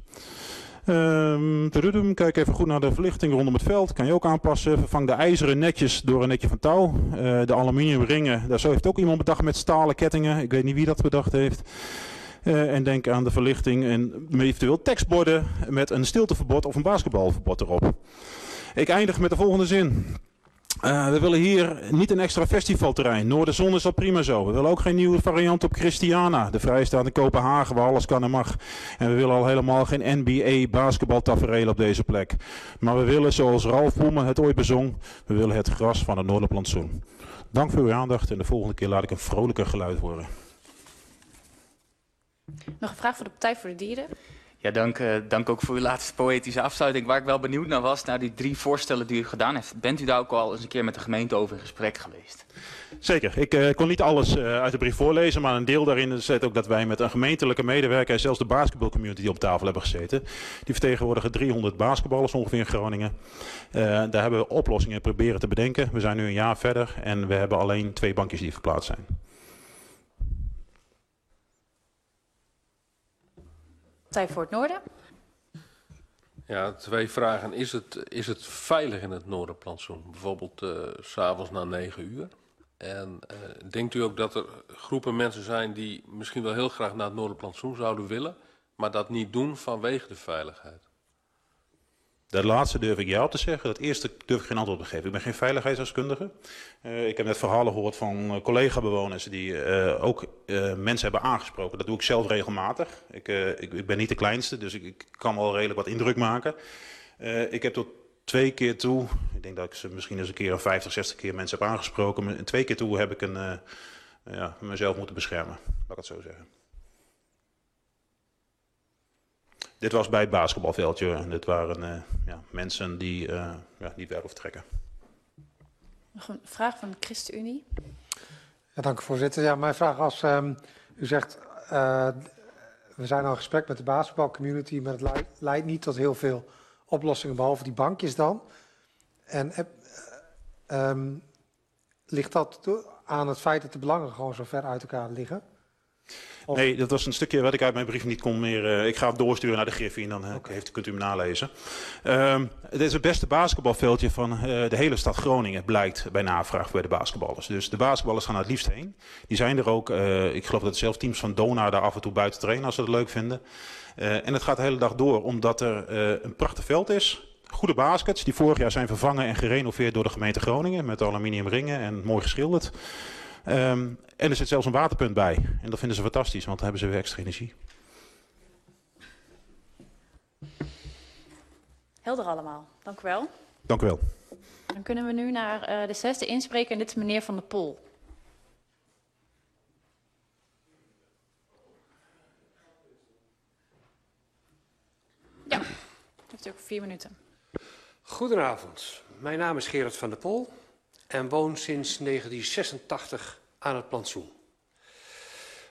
Um, kijk even goed naar de verlichting rondom het veld. Kan je ook aanpassen. Vervang de ijzeren netjes door een netje van touw. Uh, de aluminium ringen, daar zo heeft ook iemand bedacht met stalen kettingen. Ik weet niet wie dat bedacht heeft. Uh, en denk aan de verlichting en eventueel tekstborden met een stilteverbod of een basketbalverbod erop. Ik eindig met de volgende zin. Uh, we willen hier niet een extra festivalterrein. Noorderzon is al prima zo. We willen ook geen nieuwe variant op Christiana. De Vrijstaat in Kopenhagen waar alles kan en mag. En we willen al helemaal geen N B A basketbaltafereel op deze plek. Maar we willen, zoals Ralf Boemen het ooit bezong, we willen het gras van het Noorderplantsoen. Dank voor uw aandacht en de volgende keer laat ik een vrolijker geluid horen. Nog een vraag voor de Partij voor de Dieren. Ja, dank, uh, dank ook voor uw laatste poëtische afsluiting. Waar ik wel benieuwd naar was, naar die drie voorstellen die u gedaan heeft. Bent u daar ook al eens een keer met de gemeente over in gesprek geweest? Zeker. Ik uh, kon niet alles uh, uit de brief voorlezen, maar een deel daarin zit ook dat wij met een gemeentelijke medewerker, zelfs de basketbalcommunity op tafel hebben gezeten. Die vertegenwoordigen driehonderd basketballers ongeveer in Groningen. Uh, daar hebben we oplossingen proberen te bedenken. We zijn nu een jaar verder en we hebben alleen twee bankjes die verplaatst zijn. Partij voor het Noorden. Ja, twee vragen. Is het, is het veilig in het Noorderplantsoen? Bijvoorbeeld uh, 's avonds na negen uur. En uh, denkt u ook dat er groepen mensen zijn die misschien wel heel graag naar het Noorderplantsoen zouden willen, maar dat niet doen vanwege de veiligheid? Dat laatste durf ik ja op te zeggen. Dat eerste durf ik geen antwoord op te geven. Ik ben geen veiligheidsdeskundige. Uh, ik heb net verhalen gehoord van uh, collega-bewoners die uh, ook uh, mensen hebben aangesproken. Dat doe ik zelf regelmatig. Ik, uh, ik, ik ben niet de kleinste, dus ik, ik kan wel redelijk wat indruk maken. Uh, ik heb tot twee keer toe, ik denk dat ik ze misschien eens een keer een vijftig, zestig keer mensen heb aangesproken. Maar twee keer toe heb ik een, uh, ja, mezelf moeten beschermen, laat ik het zo zeggen. Dit was bij het basketbalveldje en dit waren uh, ja, mensen die uh, ja, niet werden vertrekken. Nog een vraag van de ChristenUnie. Ja, dank u voorzitter. Ja, mijn vraag was, um, u zegt, uh, we zijn al in gesprek met de basketbalcommunity, maar het leidt, leidt niet tot heel veel oplossingen behalve die bankjes dan. En uh, um, ligt dat aan het feit dat de belangen gewoon zo ver uit elkaar liggen? Of... Nee, dat was een stukje wat ik uit mijn brief niet kon meer... Uh, ik ga het doorsturen naar de Griffie en dan uh, okay. heeft, kunt u hem nalezen. Um, het is het beste basketbalveldje van uh, de hele stad Groningen, blijkt bij navraag bij de basketballers. Dus de basketballers gaan er het liefst heen. Die zijn er ook, uh, ik geloof dat zelfs teams van Donar daar af en toe buiten trainen als ze het leuk vinden. Uh, en het gaat de hele dag door, omdat er uh, een prachtig veld is. Goede baskets, die vorig jaar zijn vervangen en gerenoveerd door de gemeente Groningen. Met aluminium ringen en mooi geschilderd. Um, en er zit zelfs een waterpunt bij. En dat vinden ze fantastisch, want dan hebben ze weer extra energie. Helder allemaal. Dank u wel. Dank u wel. Dan kunnen we nu naar uh, de zesde inspreker en dit is meneer Van der Pol. Ja, heeft u ook vier minuten. Goedenavond, mijn naam is Gerard van der Pol en woon sinds negentien zesentachtig aan het plantsoen.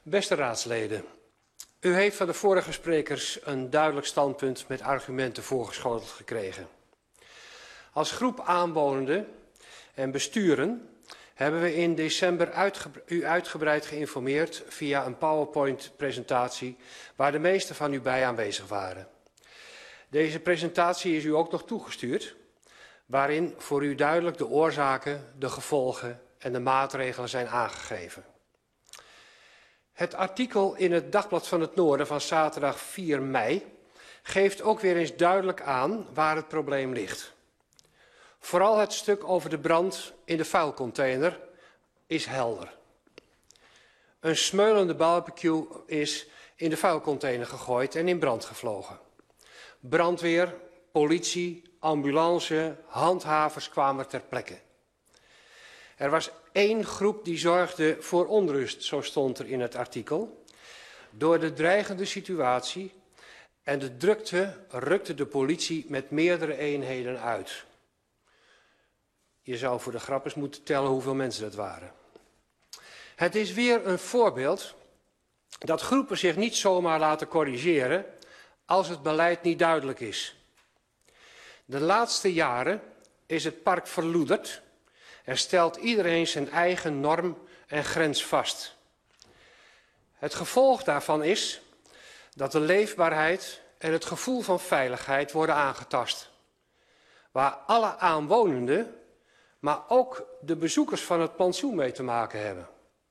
Beste raadsleden, u heeft van de vorige sprekers een duidelijk standpunt met argumenten voorgeschoteld gekregen. Als groep aanwonenden en besturen hebben we in december uitgebreid, u uitgebreid geïnformeerd via een PowerPoint-presentatie waar de meesten van u bij aanwezig waren. Deze presentatie is u ook nog toegestuurd, waarin voor u duidelijk de oorzaken, de gevolgen en de maatregelen zijn aangegeven. Het artikel in het Dagblad van het Noorden van zaterdag vier mei geeft ook weer eens duidelijk aan waar het probleem ligt. Vooral het stuk over de brand in de vuilcontainer is helder. Een smeulende barbecue is in de vuilcontainer gegooid en in brand gevlogen. Brandweer, politie, ambulance, handhavers kwamen ter plekke. Er was één groep die zorgde voor onrust, zo stond er in het artikel. Door de dreigende situatie en de drukte rukte de politie met meerdere eenheden uit. Je zou voor de grap eens moeten tellen hoeveel mensen dat waren. Het is weer een voorbeeld dat groepen zich niet zomaar laten corrigeren als het beleid niet duidelijk is. De laatste jaren is het park verloederd en stelt iedereen zijn eigen norm en grens vast. Het gevolg daarvan is dat de leefbaarheid en het gevoel van veiligheid worden aangetast. Waar alle aanwonenden, maar ook de bezoekers van het plantsoen mee te maken hebben.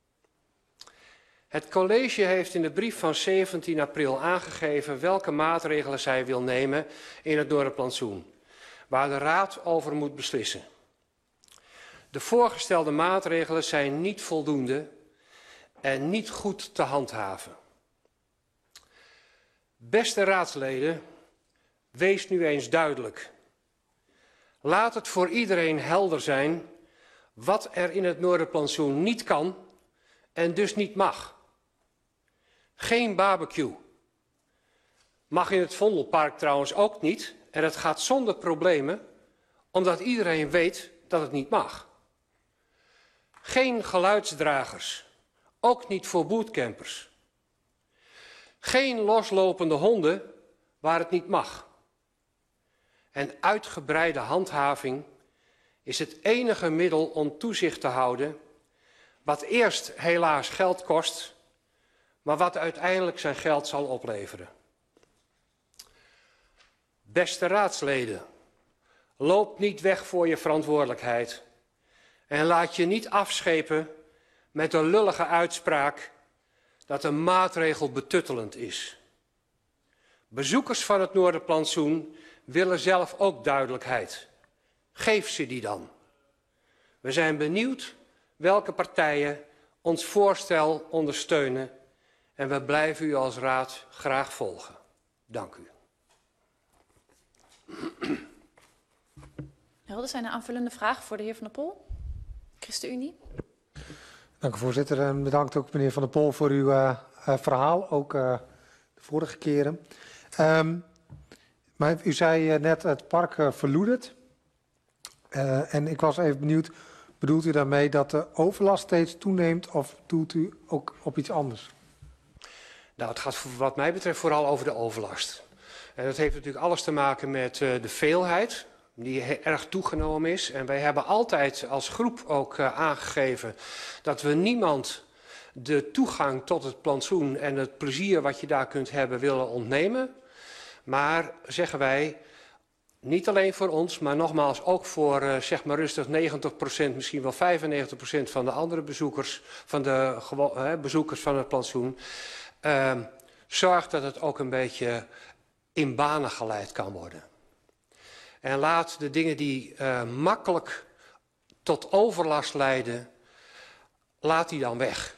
Het college heeft in de brief van zeventien april aangegeven welke maatregelen zij wil nemen in het Noorderplantsoen, waar de raad over moet beslissen. De voorgestelde maatregelen zijn niet voldoende en niet goed te handhaven. Beste raadsleden, wees nu eens duidelijk. Laat het voor iedereen helder zijn wat er in het Noorderplantsoen niet kan en dus niet mag. Geen barbecue. Mag in het Vondelpark trouwens ook niet en het gaat zonder problemen, omdat iedereen weet dat het niet mag. Geen geluidsdragers, ook niet voor bootcampers. Geen loslopende honden waar het niet mag. En uitgebreide handhaving is het enige middel om toezicht te houden, wat eerst helaas geld kost, maar wat uiteindelijk zijn geld zal opleveren. Beste raadsleden, loop niet weg voor je verantwoordelijkheid en laat je niet afschepen met een lullige uitspraak dat een maatregel betuttelend is. Bezoekers van het Noorderplantsoen willen zelf ook duidelijkheid. Geef ze die dan. We zijn benieuwd welke partijen ons voorstel ondersteunen en we blijven u als raad graag volgen. Dank u. Helder, zijn er aanvullende vragen voor de heer Van der Pol? ChristenUnie. Dank u, voorzitter. En bedankt ook meneer Van der Pol voor uw uh, uh, verhaal, ook uh, de vorige keren. Um, maar u zei uh, net het park uh, verloedert. Uh, en ik was even benieuwd, bedoelt u daarmee dat de overlast steeds toeneemt of doelt u ook op iets anders? Nou, het gaat wat mij betreft vooral over de overlast. En dat heeft natuurlijk alles te maken met uh, de veelheid, die erg toegenomen is. En wij hebben altijd als groep ook uh, aangegeven dat we niemand de toegang tot het plantsoen en het plezier wat je daar kunt hebben willen ontnemen. Maar zeggen wij, niet alleen voor ons, maar nogmaals ook voor uh, zeg maar rustig negentig procent, misschien wel vijfennegentig procent van de andere bezoekers, van de uh, bezoekers van het plantsoen. Uh, zorg dat het ook een beetje in banen geleid kan worden. En laat de dingen die uh, makkelijk tot overlast leiden, laat die dan weg.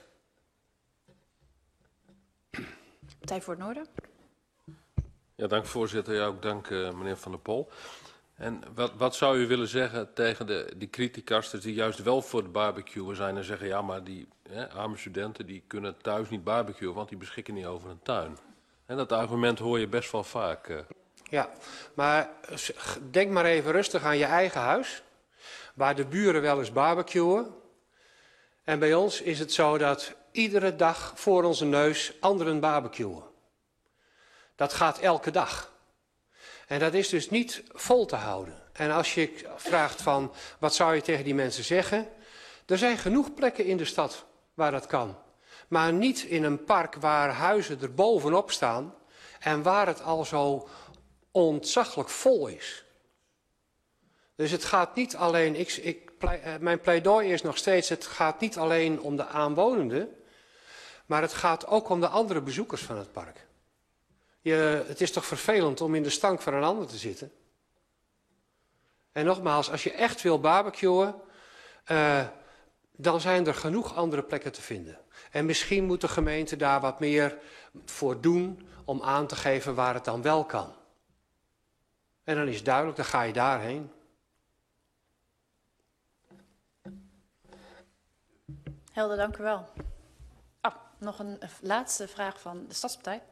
Partij voor het Noorden. Ja, dank voorzitter. Ja, ook dank uh, meneer Van der Pol. En wat, wat zou u willen zeggen tegen de, die criticasters die juist wel voor het barbecuen zijn en zeggen, ja, maar die hè, arme studenten die kunnen thuis niet barbecuen, want die beschikken niet over een tuin. En dat argument hoor je best wel vaak. Uh. Ja, maar denk maar even rustig aan je eigen huis, waar de buren wel eens barbecuen. En bij ons is het zo dat iedere dag voor onze neus anderen barbecuen. Dat gaat elke dag. En dat is dus niet vol te houden. En als je vraagt van, wat zou je tegen die mensen zeggen? Er zijn genoeg plekken in de stad waar dat kan. Maar niet in een park waar huizen er bovenop staan en waar het al zo ontzaglijk vol is. Dus het gaat niet alleen, ik, ik, mijn pleidooi is nog steeds, het gaat niet alleen om de aanwonenden, maar het gaat ook om de andere bezoekers van het park. Je, het is toch vervelend om in de stank van een ander te zitten? En nogmaals, als je echt wil barbecuen, uh, dan zijn er genoeg andere plekken te vinden. En misschien moet de gemeente daar wat meer voor doen om aan te geven waar het dan wel kan. En dan is het duidelijk, dan ga je daarheen. Helder, dank u wel. Oh, nog een laatste vraag van de Stadspartij.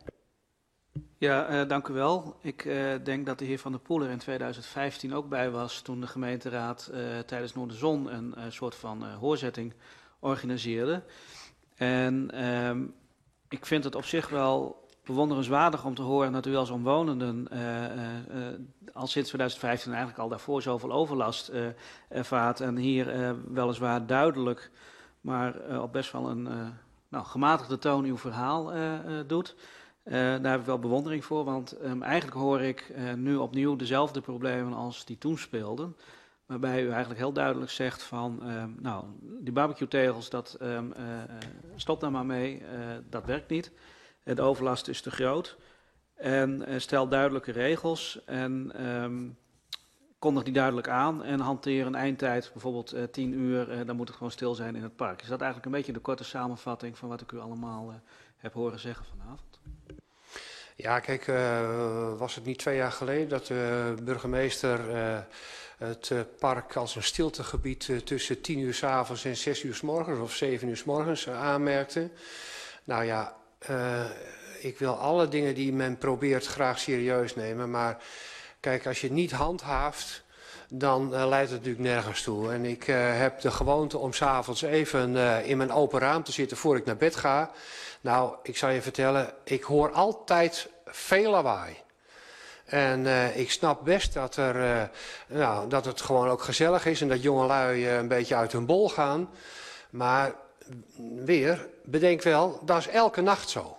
Ja, uh, dank u wel. Ik uh, denk dat de heer Van der Poel er in tweeduizend vijftien ook bij was toen de gemeenteraad uh, tijdens Noorderzon een uh, soort van uh, hoorzetting organiseerde. En um, ik vind het op zich wel bewonderenswaardig om te horen dat u als omwonenden uh, uh, uh, al sinds tweeduizend vijftien eigenlijk al daarvoor zoveel overlast uh, ervaart en hier uh, weliswaar duidelijk, maar uh, op best wel een uh, nou, gematigde toon uw verhaal uh, uh, doet. Uh, daar heb ik wel bewondering voor, want um, eigenlijk hoor ik uh, nu opnieuw dezelfde problemen als die toen speelden. Waarbij u eigenlijk heel duidelijk zegt van, uh, nou, die barbecue-tegels, dat um, uh, stop daar maar mee, uh, dat werkt niet. De overlast is te groot. En uh, stel duidelijke regels en um, kondig die duidelijk aan en hanteer een eindtijd, bijvoorbeeld uh, tien uur, uh, dan moet het gewoon stil zijn in het park. Is dat eigenlijk een beetje de korte samenvatting van wat ik u allemaal uh, heb horen zeggen vanavond? Ja, kijk, uh, was het niet twee jaar geleden dat de burgemeester uh, het uh, park als een stiltegebied uh, tussen tien uur 's avonds en zes uur 's morgens of zeven uur 's morgens uh, aanmerkte? Nou ja, uh, ik wil alle dingen die men probeert graag serieus nemen, maar kijk, als je het niet handhaaft, dan uh, leidt het natuurlijk nergens toe. En ik uh, heb de gewoonte om 's avonds even uh, in mijn open raam te zitten voor ik naar bed ga. Nou, ik zal je vertellen, ik hoor altijd veel lawaai. En uh, ik snap best dat, er, uh, nou, dat het gewoon ook gezellig is en dat jongelui uh, een beetje uit hun bol gaan. Maar weer, bedenk wel, dat is elke nacht zo.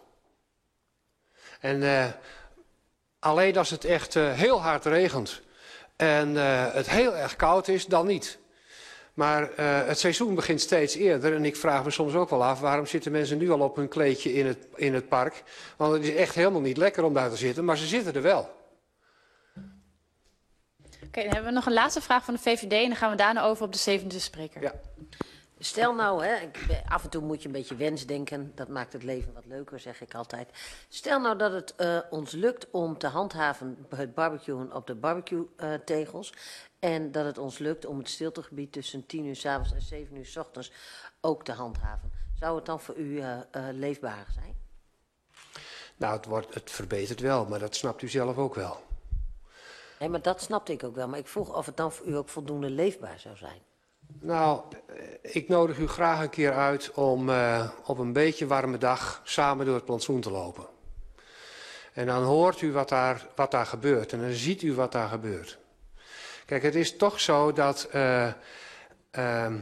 En uh, alleen als het echt uh, heel hard regent en uh, het heel erg koud is, dan niet. Maar uh, het seizoen begint steeds eerder en ik vraag me soms ook wel af, waarom zitten mensen nu al op hun kleedje in het, in het park? Want het is echt helemaal niet lekker om daar te zitten, maar ze zitten er wel. Oké, okay, dan hebben we nog een laatste vraag van de V V D en dan gaan we daarna over op de zevende spreker. Ja. Stel nou, hè, ik, af en toe moet je een beetje wensdenken, dat maakt het leven wat leuker, zeg ik altijd. Stel nou dat het uh, ons lukt om te handhaven het barbecuen op de barbecue-tegels en dat het ons lukt om het stiltegebied tussen tien uur 's avonds en zeven uur 's ochtends ook te handhaven. Zou het dan voor u uh, uh, leefbaar zijn? Nou, het, wordt, het verbetert wel, maar dat snapt u zelf ook wel. Nee, maar dat snapte ik ook wel, maar ik vroeg of het dan voor u ook voldoende leefbaar zou zijn. Nou, ik nodig u graag een keer uit om uh, op een beetje warme dag samen door het plantsoen te lopen. En dan hoort u wat daar, wat daar gebeurt en dan ziet u wat daar gebeurt. Kijk, het is toch zo dat uh, uh,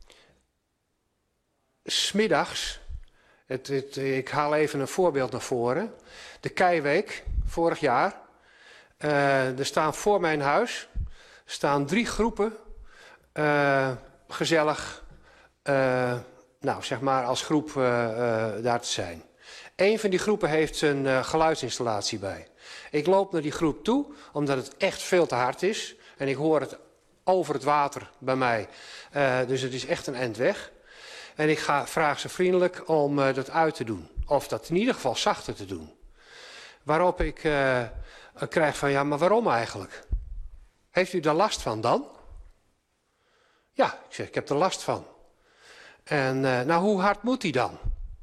's middags, het, het, ik haal even een voorbeeld naar voren. De Keiweek, vorig jaar, uh, er staan voor mijn huis staan drie groepen uh, gezellig, uh, nou zeg maar als groep uh, uh, daar te zijn. Eén van die groepen heeft een uh, geluidsinstallatie bij. Ik loop naar die groep toe, omdat het echt veel te hard is. En ik hoor het over het water bij mij. Uh, dus het is echt een eind weg. En ik ga, vraag ze vriendelijk om uh, dat uit te doen. Of dat in ieder geval zachter te doen. Waarop ik uh, krijg van, ja, maar waarom eigenlijk? Heeft u daar last van dan? Ja, ik zeg, ik heb er last van. En uh, nou, hoe hard moet die dan?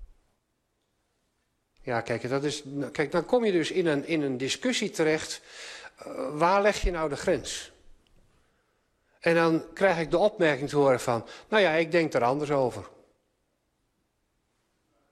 Ja, kijk, dat is, kijk, dan kom je dus in een, in een discussie terecht. Uh, waar leg je nou de grens? En dan krijg ik de opmerking te horen van, nou ja, ik denk er anders over.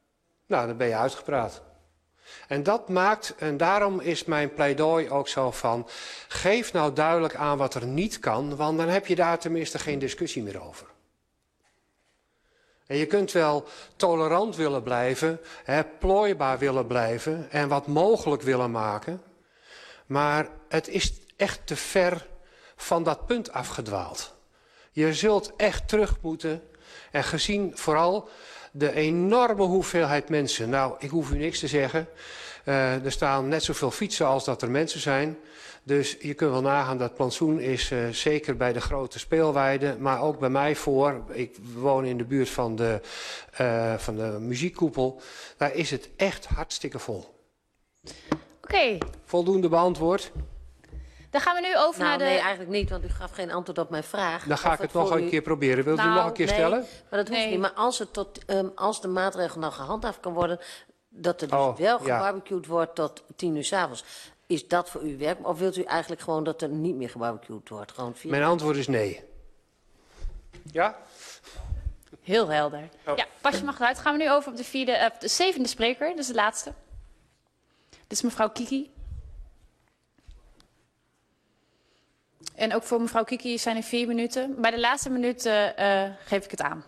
Nou, dan ben je uitgepraat. En dat maakt, en daarom is mijn pleidooi ook zo van, geef nou duidelijk aan wat er niet kan, want dan heb je daar tenminste geen discussie meer over. En je kunt wel tolerant willen blijven, hè, plooibaar willen blijven en wat mogelijk willen maken, maar het is echt te ver van dat punt afgedwaald. Je zult echt terug moeten en gezien vooral de enorme hoeveelheid mensen. Nou, ik hoef u niks te zeggen. Uh, er staan net zoveel fietsen als dat er mensen zijn. Dus je kunt wel nagaan dat plantsoen is uh, zeker bij de grote speelweiden, maar ook bij mij voor. Ik woon in de buurt van de, uh, van de muziekkoepel. Daar is het echt hartstikke vol. Oké. Okay. Voldoende beantwoord? Dan gaan we nu over nou, naar de... Nee, eigenlijk niet, want u gaf geen antwoord op mijn vraag. Dan ga ik het nog een u... keer proberen. Wilt nou, u nog een keer nee, stellen? Maar dat hoeft nee. niet. Maar als, het tot, um, als de maatregel nou gehandhaafd kan worden, dat er dus oh, wel ja. gebarbecued wordt tot tien uur 's avonds. Is dat voor u werk? Of wilt u eigenlijk gewoon dat er niet meer gebarbecued wordt? Gewoon vier Mijn antwoord is nee. Ja? Heel helder. Oh. Ja, Pasje mag eruit. Gaan we nu over op de, vierde, uh, de zevende spreker. Dat is de laatste. Dit is mevrouw Kiki. En ook voor mevrouw Kiki zijn er vier minuten. Bij de laatste minuten uh, geef ik het aan.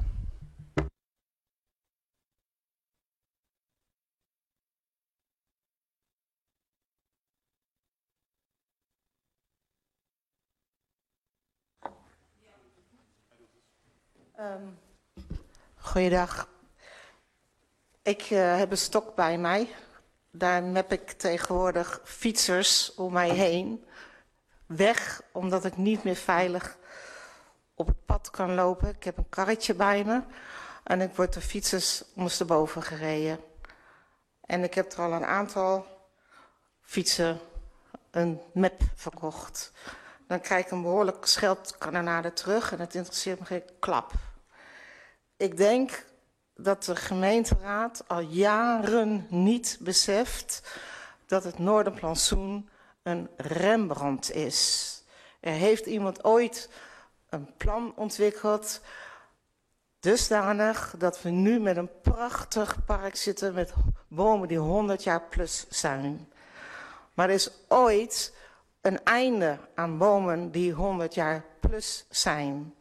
Um, goeiedag. Ik uh, heb een stok bij mij. Daar heb ik tegenwoordig fietsers om mij heen. Weg, omdat ik niet meer veilig op het pad kan lopen. Ik heb een karretje bij me en ik word door fietsers ondersteboven gereden. En ik heb er al een aantal fietsen een map verkocht. Dan krijg ik een behoorlijk scheldkanonade terug en het interesseert me geen klap. Ik denk dat de gemeenteraad al jaren niet beseft dat het Noorderplantsoen een Rembrandt is. Er heeft iemand ooit een plan ontwikkeld, dusdanig dat we nu met een prachtig park zitten met bomen die honderd jaar plus zijn. Maar er is ooit een einde aan bomen die honderd jaar plus zijn.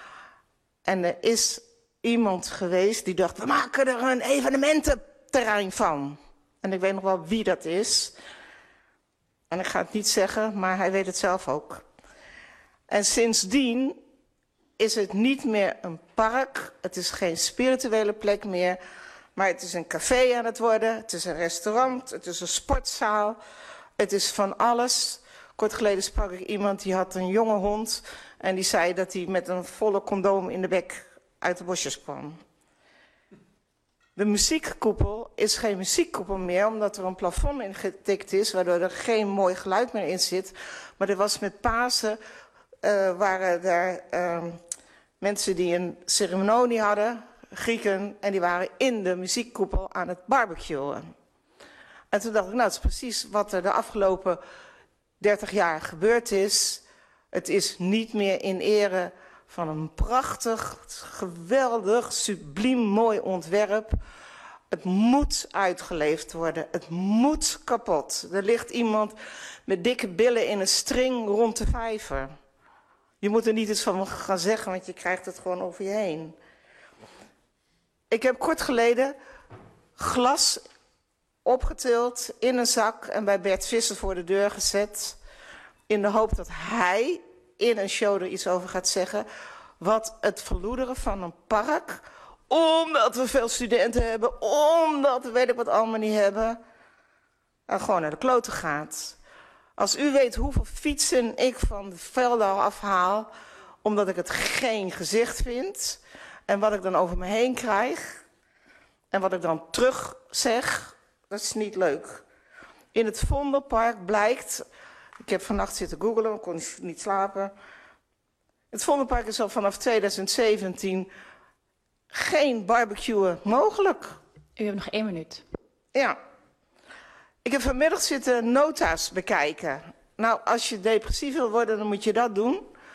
En er is iemand geweest die dacht, we maken er een evenemententerrein van. En ik weet nog wel wie dat is. En ik ga het niet zeggen, maar hij weet het zelf ook. En sindsdien is het niet meer een park. Het is geen spirituele plek meer. Maar het is een café aan het worden. Het is een restaurant. Het is een sportzaal. Het is van alles. Kort geleden sprak ik iemand die had een jonge hond. En die zei dat hij met een volle condoom in de bek uit de bosjes kwam. De muziekkoepel is geen muziekkoepel meer, omdat er een plafond in getikt is, waardoor er geen mooi geluid meer in zit. Maar er was met Pasen, uh, waren er uh, mensen die een ceremonie hadden, Grieken, en die waren in de muziekkoepel aan het barbecuen. En toen dacht ik, nou, het is precies wat er de afgelopen dertig jaar gebeurd is. Het is niet meer in ere van een prachtig, geweldig, subliem mooi ontwerp. Het moet uitgeleefd worden. Het moet kapot. Er ligt iemand met dikke billen in een string rond de vijver. Je moet er niet iets van gaan zeggen, want je krijgt het gewoon over je heen. Ik heb kort geleden glas opgetild in een zak en bij Bert Visser voor de deur gezet. In de hoop dat hij in een show er iets over gaat zeggen. Wat het verloederen van een park, omdat we veel studenten hebben, omdat we weet ik wat allemaal niet hebben, en gewoon naar de kloten gaat. Als u weet hoeveel fietsen ik van de velden afhaal, omdat ik het geen gezicht vind, en wat ik dan over me heen krijg, en wat ik dan terug zeg, dat is niet leuk. In het Vondelpark blijkt, ik heb vannacht zitten googlen, ik kon niet slapen. Het Vondelpark is al vanaf tweeduizend zeventien geen barbecuen mogelijk. U hebt nog één minuut. Ja. Ik heb vanmiddag zitten nota's bekijken. Nou, als je depressief wil worden, dan moet je dat doen.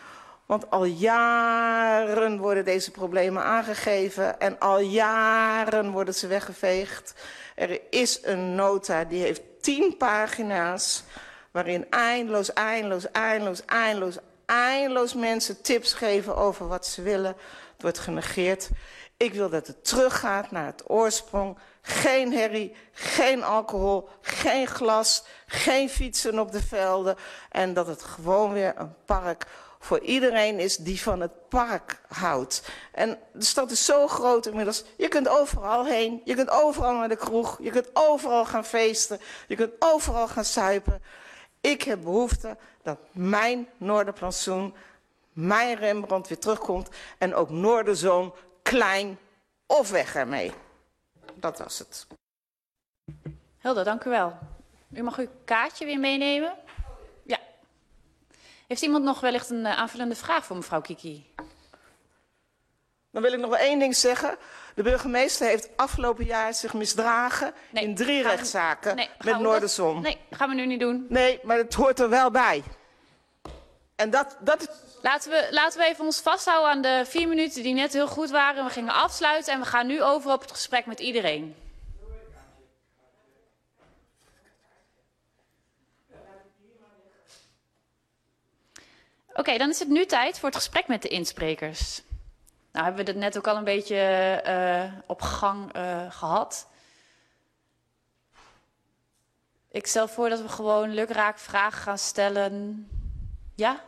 Want al jaren worden deze problemen aangegeven en al jaren worden ze weggeveegd. Er is een nota die heeft tien pagina's waarin eindeloos, eindeloos, eindeloos, eindeloos, eindeloos mensen tips geven over wat ze willen. Het wordt genegeerd. Ik wil dat het teruggaat naar het oorsprong. Geen herrie, geen alcohol, geen glas, geen fietsen op de velden. En dat het gewoon weer een park voor iedereen is die van het park houdt. En de stad is zo groot inmiddels. Je kunt overal heen. Je kunt overal naar de kroeg. Je kunt overal gaan feesten. Je kunt overal gaan suipen. Ik heb behoefte dat mijn Noorderplantsoen, mijn Rembrandt weer terugkomt. En ook Noorderzon, klein of weg ermee. Dat was het. Helder, dank u wel. U mag uw kaartje weer meenemen. Ja. Heeft iemand nog wellicht een uh, aanvullende vraag voor mevrouw Kiki? Dan wil ik nog wel één ding zeggen. De burgemeester heeft afgelopen jaar zich misdragen nee, in drie rechtszaken nee, met Noorderzon. Dat, nee, gaan we nu niet doen. Nee, maar het hoort er wel bij. En dat, dat... Laten we, laten we even ons vasthouden aan de vier minuten die net heel goed waren. We gingen afsluiten en we gaan nu over op het gesprek met iedereen. Oké, okay, dan is het nu tijd voor het gesprek met de insprekers. Nou hebben we het net ook al een beetje uh, op gang uh, gehad. Ik stel voor dat we gewoon lukraak vragen gaan stellen. Ja?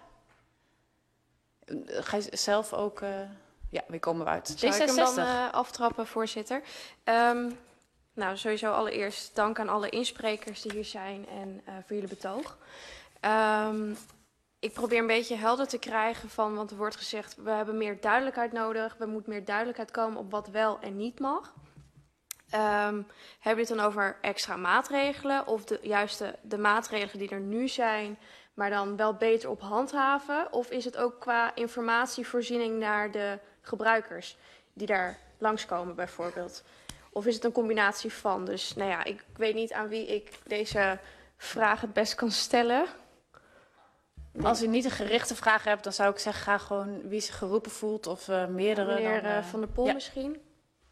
Ga je zelf ook... Uh... Ja, wie komen we uit? Zou ik hem dan uh, aftrappen, voorzitter? Um, nou, sowieso allereerst dank aan alle insprekers die hier zijn en uh, voor jullie betoog. Um, ik probeer een beetje helder te krijgen van, want er wordt gezegd, we hebben meer duidelijkheid nodig. Er moet meer duidelijkheid komen op wat wel en niet mag. Um, hebben we het dan over extra maatregelen of de, juist de, de maatregelen die er nu zijn, maar dan wel beter op handhaven? Of is het ook qua informatievoorziening naar de gebruikers die daar langskomen bijvoorbeeld? Of is het een combinatie van? Dus nou ja, ik weet niet aan wie ik deze vraag het best kan stellen. Als u niet een gerichte vraag hebt, dan zou ik zeggen, ga gewoon wie zich geroepen voelt of uh, meerdere. Meneer dan, uh, Van der Pol ja. misschien?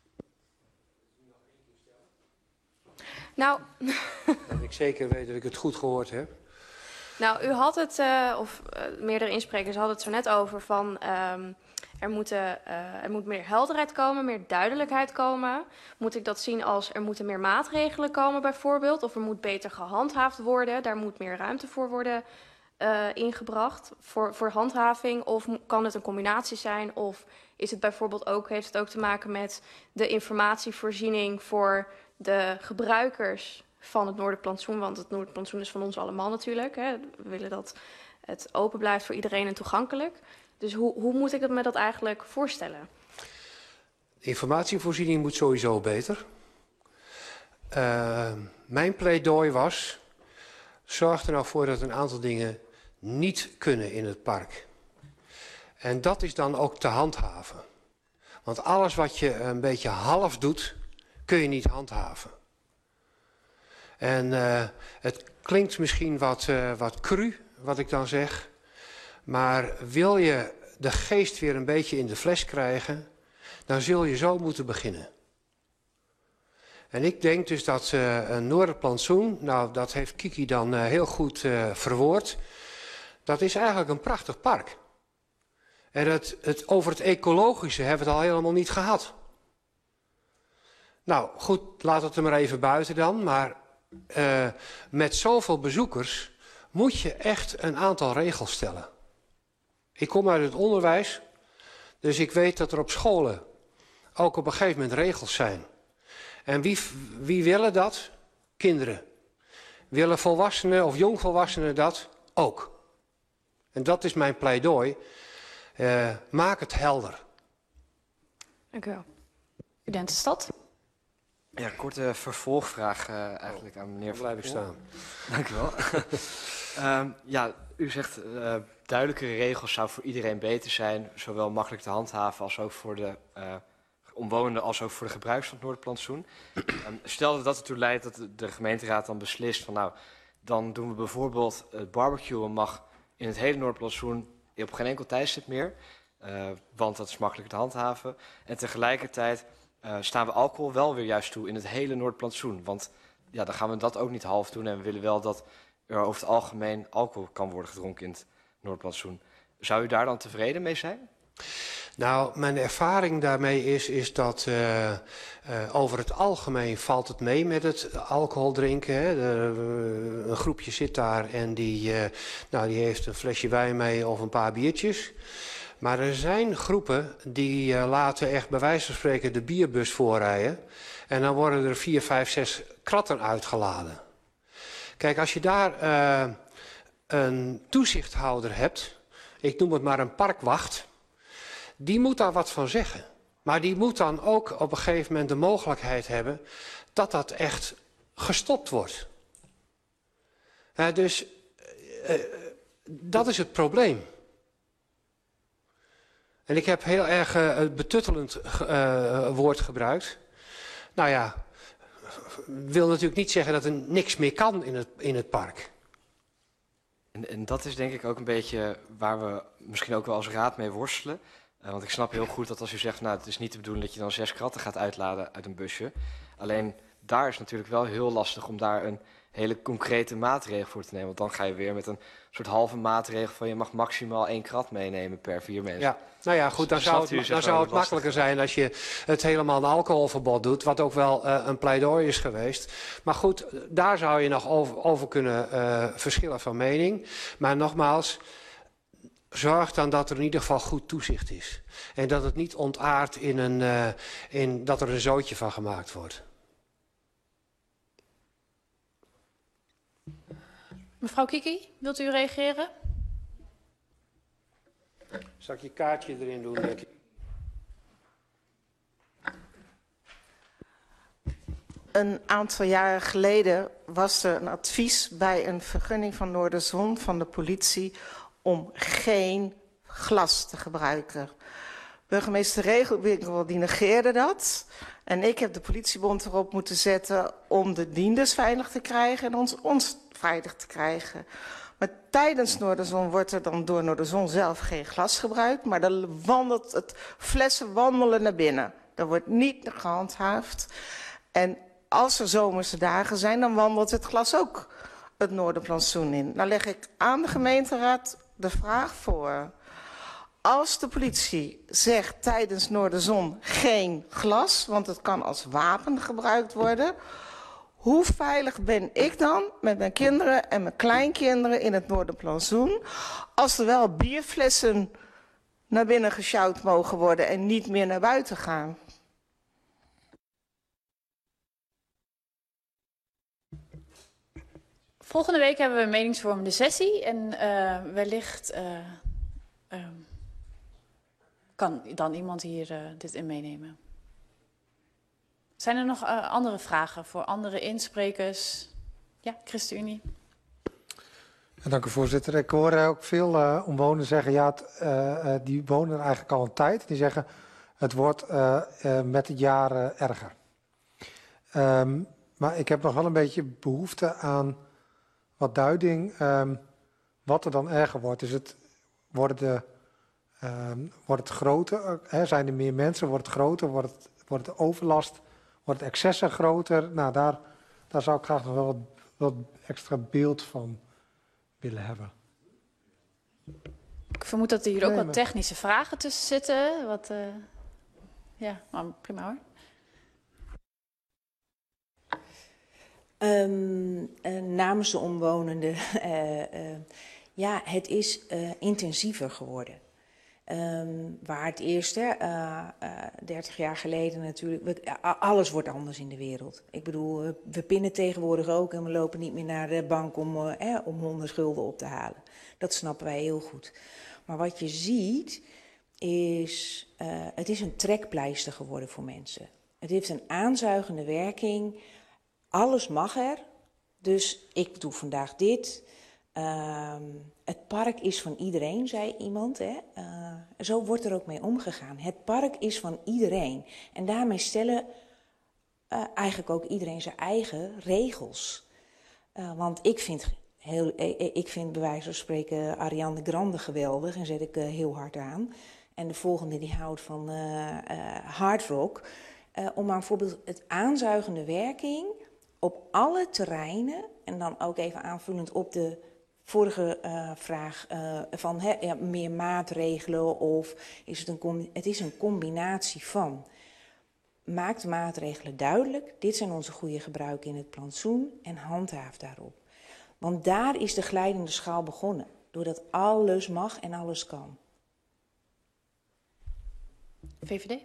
Nou... Dat ik zeker weet dat ik het goed gehoord heb. Nou, u had het, uh, of uh, meerdere insprekers hadden het zo net over van... Um, er, moeten, uh, er moet meer helderheid komen, meer duidelijkheid komen. Moet ik dat zien als er moeten meer maatregelen komen bijvoorbeeld? Of er moet beter gehandhaafd worden, daar moet meer ruimte voor worden uh, ingebracht voor, voor handhaving? Of kan het een combinatie zijn? Of is het bijvoorbeeld ook, heeft het ook te maken met de informatievoorziening voor de gebruikers van het Noorderplantsoen? Want het Noorderplantsoen is van ons allemaal natuurlijk. Hè. We willen dat het open blijft voor iedereen en toegankelijk. Dus hoe, hoe moet ik me dat eigenlijk voorstellen? De informatievoorziening moet sowieso beter. Uh, mijn pleidooi was, zorg er nou voor dat een aantal dingen niet kunnen in het park. En dat is dan ook te handhaven. Want alles wat je een beetje half doet, kun je niet handhaven. En uh, het klinkt misschien wat, uh, wat cru, wat ik dan zeg. Maar wil je de geest weer een beetje in de fles krijgen, dan zul je zo moeten beginnen. En ik denk dus dat uh, een Noorderplantsoen, nou dat heeft Kiki dan uh, heel goed uh, verwoord. Dat is eigenlijk een prachtig park. En het, het, over het ecologische hebben we het al helemaal niet gehad. Nou goed, laat het er maar even buiten dan. Maar uh, met zoveel bezoekers moet je echt een aantal regels stellen. Ik kom uit het onderwijs, dus ik weet dat er op scholen ook op een gegeven moment regels zijn. En wie, wie willen dat? Kinderen. Willen volwassenen of jongvolwassenen dat? Ook. En dat is mijn pleidooi. Uh, maak het helder. Dank u wel. U bent de stad. Ja, korte vervolgvraag uh, eigenlijk aan meneer Van Blijf ik staan. Dank u wel. um, ja, u zegt uh, duidelijkere regels zou voor iedereen beter zijn. Zowel makkelijk te handhaven als ook voor de uh, omwonenden als ook voor de gebruikers van het Noorderplantsoen. um, stel dat dat ertoe leidt dat de, de gemeenteraad dan beslist van nou, dan doen we bijvoorbeeld het barbecuen mag in het hele Noorderplantsoen op geen enkel tijdstip meer, uh, want dat is makkelijker te handhaven. En tegelijkertijd uh, staan we alcohol wel weer juist toe in het hele Noorderplantsoen. Want ja, dan gaan we dat ook niet half doen en we willen wel dat er over het algemeen alcohol kan worden gedronken in het Noorderplantsoen. Zou u daar dan tevreden mee zijn? Nou, mijn ervaring daarmee is, is dat uh, uh, over het algemeen valt het mee met het alcohol drinken. Hè. De, uh, een groepje zit daar en die, uh, nou, die heeft een flesje wijn mee of een paar biertjes. Maar er zijn groepen die uh, laten echt bij wijze van spreken de bierbus voorrijden. En dan worden er vier, vijf, zes kratten uitgeladen. Kijk, als je daar uh, een toezichthouder hebt, ik noem het maar een parkwacht, die moet daar wat van zeggen. Maar die moet dan ook op een gegeven moment de mogelijkheid hebben dat dat echt gestopt wordt. Uh, dus uh, dat is het probleem. En ik heb heel erg uh, het betuttelend uh, woord gebruikt. Nou ja, wil natuurlijk niet zeggen dat er niks meer kan in het, in het park. En, en dat is denk ik ook een beetje waar we misschien ook wel als raad mee worstelen. Uh, want ik snap heel goed dat als u zegt, nou het is niet de bedoeling dat je dan zes kratten gaat uitladen uit een busje. Alleen daar is natuurlijk wel heel lastig om daar een hele concrete maatregel voor te nemen. Want dan ga je weer met een soort halve maatregel van je mag maximaal één krat meenemen per vier mensen. Ja, nou ja, goed, dan zou het, dan zou het makkelijker zijn als je het helemaal een alcoholverbod doet, wat ook wel uh, een pleidooi is geweest. Maar goed, daar zou je nog over, over kunnen uh, verschillen van mening. Maar nogmaals, zorg dan dat er in ieder geval goed toezicht is. En dat het niet ontaardt in, een, uh, in dat er een zootje van gemaakt wordt. Mevrouw Kiki, wilt u reageren? Zal ik je kaartje erin doen, denk ik? Een aantal jaren geleden was er een advies bij een vergunning van Noorderzon van de politie om geen glas te gebruiken. Burgemeester Regelwinkel die negeerde dat. En ik heb de politiebond erop moeten zetten om de dienders veilig te krijgen en ons, ons veilig te krijgen. Maar tijdens Noorderzon wordt er dan door Noorderzon zelf geen glas gebruikt, maar dan wandelt het flessen wandelen naar binnen. Dat wordt niet gehandhaafd. En als er zomerse dagen zijn, dan wandelt het glas ook het Noorderplantsoen in. Nou leg ik aan de gemeenteraad de vraag voor. Als de politie zegt tijdens Noorderzon geen glas, want het kan als wapen gebruikt worden, hoe veilig ben ik dan met mijn kinderen en mijn kleinkinderen in het Noorderplantsoen als er wel bierflessen naar binnen gesjouwd mogen worden en niet meer naar buiten gaan? Volgende week hebben we een meningsvormende sessie en uh, wellicht uh, uh, kan dan iemand hier uh, dit in meenemen. Zijn er nog uh, andere vragen voor andere insprekers? Ja, ChristenUnie. Ja, dank u voorzitter. Ik hoor ook veel uh, omwonenden zeggen, ja, het, uh, uh, die wonen er eigenlijk al een tijd. Die zeggen, het wordt uh, uh, met het jaar uh, erger. Um, maar ik heb nog wel een beetje behoefte aan wat duiding, um, wat er dan erger wordt. Is het, worden de, um, wordt het groter? Hè, zijn er meer mensen? Wordt het groter? Wordt, het, wordt de overlast? Wordt het excessen groter? Nou, daar, daar zou ik graag nog wel wat, wat extra beeld van willen hebben. Ik vermoed dat er hier ook Nee, wat maar... technische vragen tussen zitten. Wat, uh, ja, maar prima hoor. Um, uh, namens de omwonenden, uh, uh, ja, het is uh, intensiever geworden. Um, waar het eerste, uh, uh, dertig jaar geleden natuurlijk, we, uh, alles wordt anders in de wereld. Ik bedoel, uh, we pinnen tegenwoordig ook en we lopen niet meer naar de bank om, uh, eh, om honderd gulden op te halen. Dat snappen wij heel goed. Maar wat je ziet, is, uh, het is een trekpleister geworden voor mensen. Het heeft een aanzuigende werking. Alles mag er, dus ik doe vandaag dit. Uh, het park is van iedereen, zei iemand. Hè? Uh, zo wordt er ook mee omgegaan. Het park is van iedereen. En daarmee stellen uh, eigenlijk ook iedereen zijn eigen regels. Uh, want ik vind heel, ik vind bij wijze van spreken Ariana Grande geweldig en zet ik uh, heel hard aan. En de volgende die houdt van uh, uh, hard rock. Uh, om maar bijvoorbeeld het aanzuigende werking op alle terreinen, en dan ook even aanvullend op de vorige uh, vraag uh, van he, ja, meer maatregelen of is het een, het is een combinatie van. Maak de maatregelen duidelijk, dit zijn onze goede gebruiken in het plantsoen en handhaaf daarop. Want daar is de glijdende schaal begonnen, doordat alles mag en alles kan. V V D?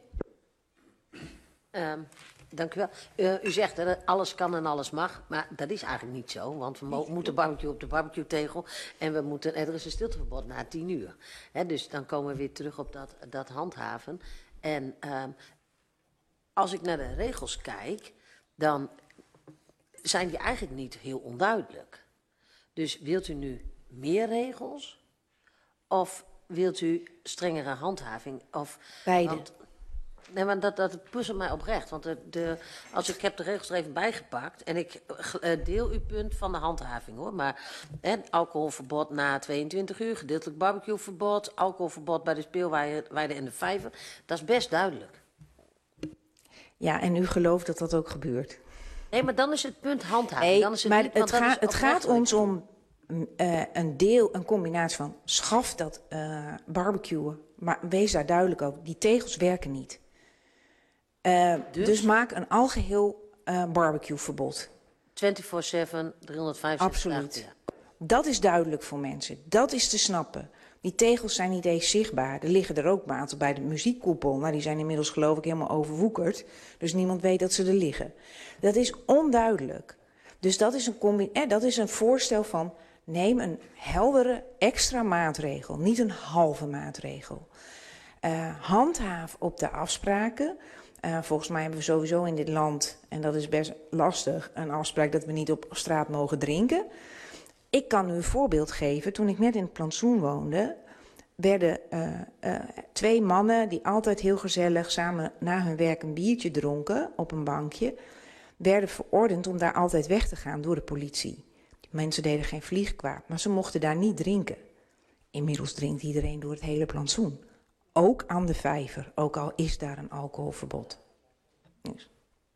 Um, dank u wel. Uh, u zegt dat alles kan en alles mag, maar dat is eigenlijk niet zo. Want we mo- moeten barbecue op de barbecue-tegel en we moeten, er is een stilteverbod na tien uur. He, dus dan komen we weer terug op dat, dat handhaven. En um, als ik naar de regels kijk, dan zijn die eigenlijk niet heel onduidelijk. Dus wilt u nu meer regels of wilt u strengere handhaving? Of, Beide. Want, nee, maar dat, dat puzzelt mij oprecht. Want de, de, als ik heb de regels er even bijgepakt en ik uh, deel uw punt van de handhaving hoor. Maar hè, alcoholverbod na tweeëntwintig uur, gedeeltelijk barbecueverbod, alcoholverbod bij de speelweide en de vijver. Dat is best duidelijk. Ja, en u gelooft dat dat ook gebeurt? Nee, maar dan is het punt handhaving. Nee, dan is het maar niet, het, ga, ga, het gaat ons om uh, een deel, een combinatie van schaf dat uh, barbecuen, maar wees daar duidelijk over. Die tegels werken niet. Uh, dus? dus maak een algeheel uh, barbecueverbod. vierentwintig zeven, driehonderdvijfenzestig Absoluut. dagen, ja. Dat is duidelijk voor mensen. Dat is te snappen. Die tegels zijn niet eens zichtbaar. Er liggen er ook een aantal bij de muziekkoepel. Nou, die zijn inmiddels geloof ik helemaal overwoekerd. Dus niemand weet dat ze er liggen. Dat is onduidelijk. Dus dat is een, combi- eh, dat is een voorstel van neem een heldere extra maatregel. Niet een halve maatregel. Uh, handhaaf op de afspraken. Uh, volgens mij hebben we sowieso in dit land, en dat is best lastig, een afspraak dat we niet op straat mogen drinken. Ik kan u een voorbeeld geven. Toen ik net in het plantsoen woonde, werden uh, uh, twee mannen die altijd heel gezellig samen na hun werk een biertje dronken op een bankje, werden verordend om daar altijd weg te gaan door de politie. Die mensen deden geen vlieg kwaad, maar ze mochten daar niet drinken. Inmiddels drinkt iedereen door het hele plantsoen. Ook aan de vijver, ook al is daar een alcoholverbod. Dus.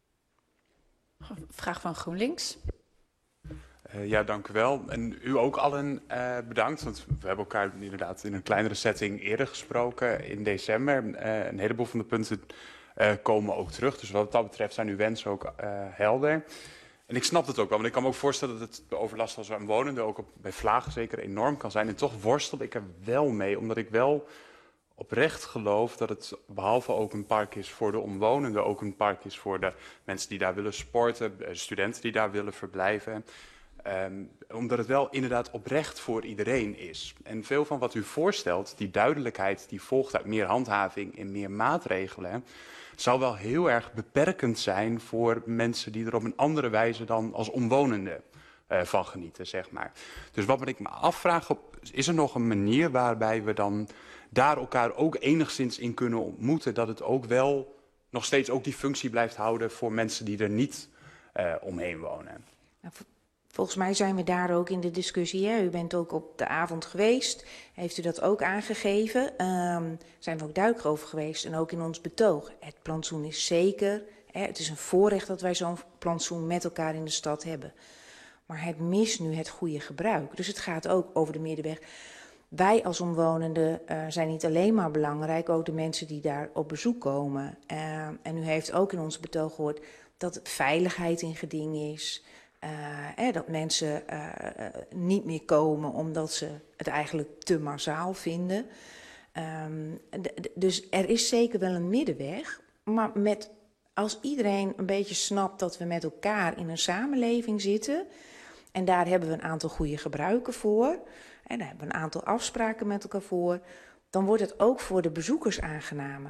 Vraag van GroenLinks. Uh, ja, dank u wel. En u ook allen uh, bedankt, want we hebben elkaar inderdaad in een kleinere setting eerder gesproken in december. Uh, een heleboel van de punten uh, komen ook terug, dus wat dat betreft zijn uw wensen ook uh, helder. En ik snap het ook wel, want ik kan me ook voorstellen dat het de overlast als omwonenden ook op, bij vlagen zeker enorm kan zijn. En toch worstel ik er wel mee, omdat ik wel oprecht geloof dat het behalve ook een park is voor de omwonenden, ook een park is voor de mensen die daar willen sporten, studenten die daar willen verblijven. Um, omdat het wel inderdaad oprecht voor iedereen is. En veel van wat u voorstelt, die duidelijkheid die volgt uit meer handhaving en meer maatregelen, zou wel heel erg beperkend zijn voor mensen die er op een andere wijze dan als omwonenden uh, van genieten, zeg maar. Dus wat ik me afvraag, op, is er nog een manier waarbij we dan daar elkaar ook enigszins in kunnen ontmoeten, dat het ook wel nog steeds ook die functie blijft houden voor mensen die er niet uh, omheen wonen? Nou, volgens mij zijn we daar ook in de discussie. Hè? U bent ook op de avond geweest. Heeft u dat ook aangegeven? Um, zijn we ook duidelijk over geweest. En ook in ons betoog. Het plantsoen is zeker. Hè? Het is een voorrecht dat wij zo'n plantsoen met elkaar in de stad hebben. Maar het mist nu het goede gebruik. Dus het gaat ook over de middenweg. Wij als omwonenden uh, zijn niet alleen maar belangrijk. Ook de mensen die daar op bezoek komen. Uh, en u heeft ook in ons betoog gehoord dat veiligheid in geding is. Uh, eh, dat mensen uh, uh, niet meer komen omdat ze het eigenlijk te massaal vinden. Um, d- d- dus er is zeker wel een middenweg. Maar met, als iedereen een beetje snapt dat we met elkaar in een samenleving zitten. En daar hebben we een aantal goede gebruiken voor. En daar hebben we een aantal afspraken met elkaar voor. Dan wordt het ook voor de bezoekers aangenamer.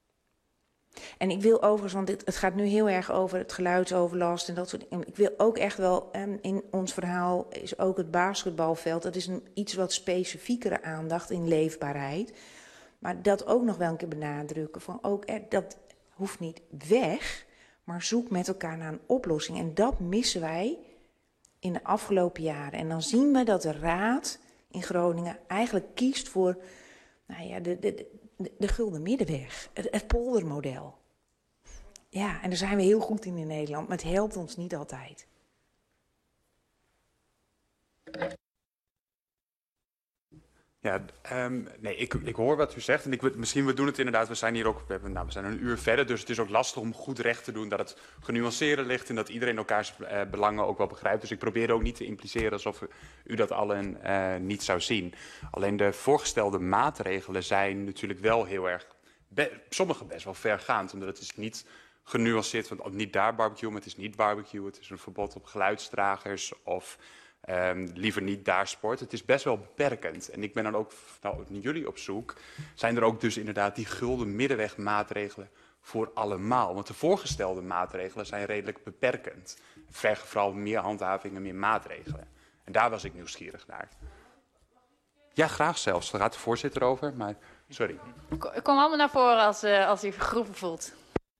En ik wil overigens, want dit, het gaat nu heel erg over het geluidsoverlast en dat soort dingen. Ik wil ook echt wel, um, in ons verhaal is ook het basketbalveld. Dat is een iets wat specifiekere aandacht in leefbaarheid. Maar dat ook nog wel een keer benadrukken. Van ook, eh, dat hoeft niet weg, maar zoek met elkaar naar een oplossing. En dat missen wij in de afgelopen jaren. En dan zien we dat de Raad in Groningen eigenlijk kiest voor nou ja, de, de, de, de gulden middenweg, het, het poldermodel. Ja, en daar zijn we heel goed in in Nederland, maar het helpt ons niet altijd. Ja, um, nee, ik, ik hoor wat u zegt en ik, misschien we doen het inderdaad, we zijn hier ook, we, hebben, nou, we zijn een uur verder, dus het is ook lastig om goed recht te doen dat het genuanceerder ligt en dat iedereen elkaars uh, belangen ook wel begrijpt. Dus ik probeer ook niet te impliceren alsof u, u dat allen uh, niet zou zien. Alleen de voorgestelde maatregelen zijn natuurlijk wel heel erg, be, sommige best wel vergaand, omdat het is niet genuanceerd, want niet daar barbecue, maar het is niet barbecue, het is een verbod op geluidsdragers of Um, liever niet daar sport. Het is best wel beperkend. En ik ben dan ook nou, naar jullie op zoek. Zijn er ook dus inderdaad die gulden middenweg maatregelen voor allemaal? Want de voorgestelde maatregelen zijn redelijk beperkend. Vergen vooral meer handhaving en meer maatregelen. En daar was ik nieuwsgierig naar. Ja, graag zelfs. Daar gaat de voorzitter over, maar sorry. Kom allemaal naar voren als, uh, als u geroepen voelt.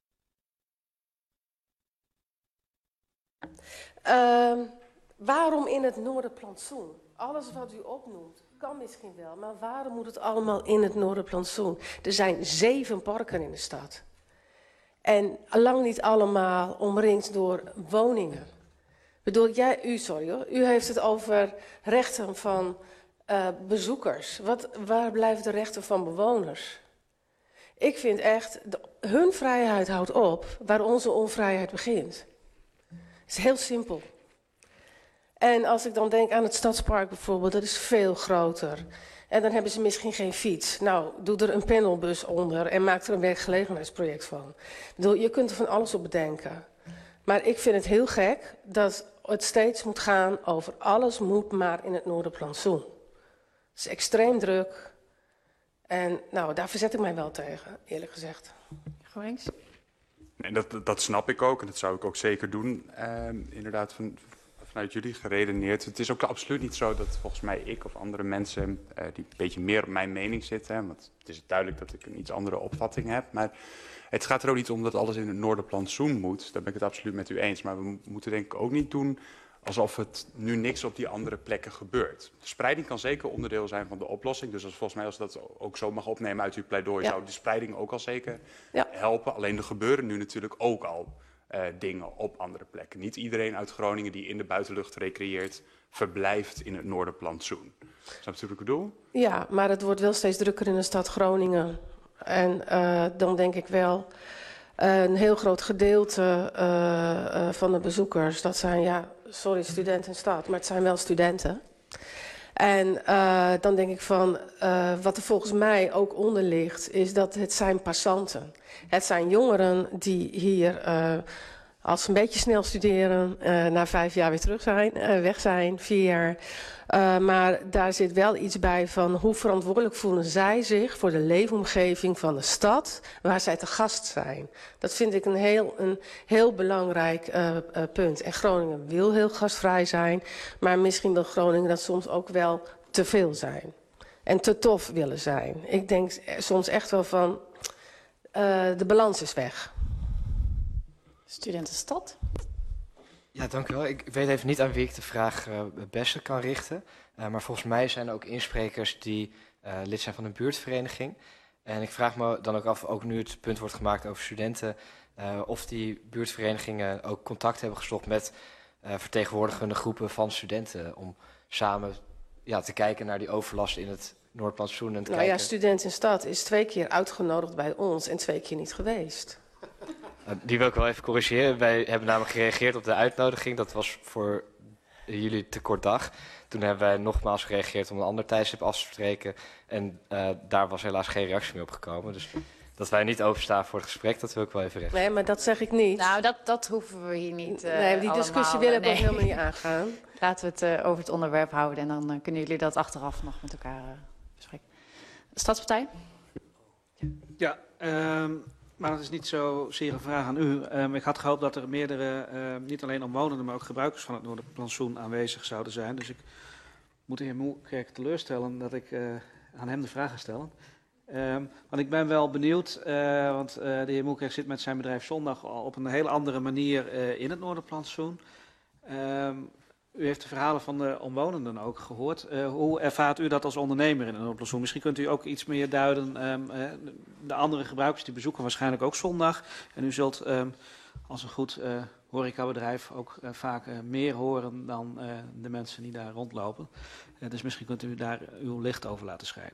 Um... Waarom in het Noorderplantsoen? Alles wat u opnoemt, kan misschien wel, maar waarom moet het allemaal in het Noorderplantsoen? Er zijn zeven parken in de stad. En lang niet allemaal omringd door woningen. Bedoel, jij, u, sorry hoor, u heeft het over rechten van uh, bezoekers. Wat, waar blijven de rechten van bewoners? Ik vind echt, de, hun vrijheid houdt op waar onze onvrijheid begint. Het is heel simpel. En als ik dan denk aan het Stadspark bijvoorbeeld, dat is veel groter. En dan hebben ze misschien geen fiets. Nou, doe er een panelbus onder en maak er een werkgelegenheidsproject van. Ik bedoel, je kunt er van alles op bedenken. Maar ik vind het heel gek dat het steeds moet gaan over alles moet maar in het Noorderplantsoen. Het is extreem druk. En nou, daar verzet ik mij wel tegen, eerlijk gezegd. Goings? Nee, dat, dat snap ik ook en dat zou ik ook zeker doen. Uh, inderdaad, van... vanuit jullie geredeneerd. Het is ook absoluut niet zo dat volgens mij ik of andere mensen uh, die een beetje meer op mijn mening zitten, hè, want het is duidelijk dat ik een iets andere opvatting heb, maar het gaat er ook niet om dat alles in het Noorderplantsoen moet. Daar ben ik het absoluut met u eens. Maar we moeten denk ik ook niet doen alsof het nu niks op die andere plekken gebeurt. De spreiding kan zeker onderdeel zijn van de oplossing. Dus als, volgens mij als dat ook zo mag opnemen uit uw pleidooi, ja. zou de spreiding ook al zeker ja. helpen. Alleen er gebeuren nu natuurlijk ook al Uh, dingen op andere plekken. Niet iedereen uit Groningen die in de buitenlucht recreëert, verblijft in het Noorderplantsoen. Snap je wat ik bedoel? Ja, maar het wordt wel steeds drukker in de stad Groningen. En uh, dan denk ik wel, uh, een heel groot gedeelte uh, uh, van de bezoekers, dat zijn, ja, sorry, studenten in stad, maar het zijn wel studenten. En uh, dan denk ik van, uh, wat er volgens mij ook onder ligt, is dat het zijn passanten. Het zijn jongeren die hier, uh, als ze een beetje snel studeren, uh, na vijf jaar weer terug zijn, uh, weg zijn, vier jaar. Uh, maar daar zit wel iets bij van hoe verantwoordelijk voelen zij zich voor de leefomgeving van de stad waar zij te gast zijn. Dat vind ik een heel, een heel belangrijk uh, uh, punt. En Groningen wil heel gastvrij zijn, maar misschien wil Groningen dat soms ook wel te veel zijn. En te tof willen zijn. Ik denk soms echt wel van, uh, de balans is weg. Studentenstad? Ja, dank u wel. Ik weet even niet aan wie ik de vraag uh, het beste kan richten. Uh, maar volgens mij zijn er ook insprekers die uh, lid zijn van een buurtvereniging. En ik vraag me dan ook af, ook nu het punt wordt gemaakt over studenten, uh, of die buurtverenigingen ook contact hebben gezocht met uh, vertegenwoordigende groepen van studenten. Om samen ja, te kijken naar die overlast in het Noordplantsoen. En te nou kijken... ja, Student in Stad is twee keer uitgenodigd bij ons en twee keer niet geweest. Die wil ik wel even corrigeren. Wij hebben namelijk gereageerd op de uitnodiging. Dat was voor jullie te kort dag. Toen hebben wij nogmaals gereageerd om een ander tijdstip af te spreken. En uh, daar was helaas geen reactie meer op gekomen. Dus dat wij niet openstaan voor het gesprek, dat wil ik wel even rechten. Nee, maar dat zeg ik niet. Nou, dat, dat hoeven we hier niet uh, Nee, die discussie wil ik nee. ook helemaal niet aangaan. Laten we het uh, over het onderwerp houden en dan uh, kunnen jullie dat achteraf nog met elkaar uh, bespreken. Stadspartij? Ja, um, maar dat is niet zozeer een vraag aan u. Um, ik had gehoopt dat er meerdere, uh, niet alleen omwonenden, maar ook gebruikers van het Noorderplantsoen aanwezig zouden zijn. Dus ik moet de heer Moerkerk teleurstellen dat ik uh, aan hem de vraag ga stellen. Um, want ik ben wel benieuwd, uh, want uh, de heer Moerkerk zit met zijn bedrijf Zondag al op een hele andere manier uh, in het Noorderplantsoen. Um, U heeft de verhalen van de omwonenden ook gehoord. Uh, hoe ervaart u dat als ondernemer in een Noorderplantsoen? Misschien kunt u ook iets meer duiden. Um, uh, de andere gebruikers die bezoeken waarschijnlijk ook zondag. En u zult um, als een goed uh, horecabedrijf ook uh, vaak uh, meer horen dan uh, de mensen die daar rondlopen. Uh, dus misschien kunt u daar uw licht over laten schijnen.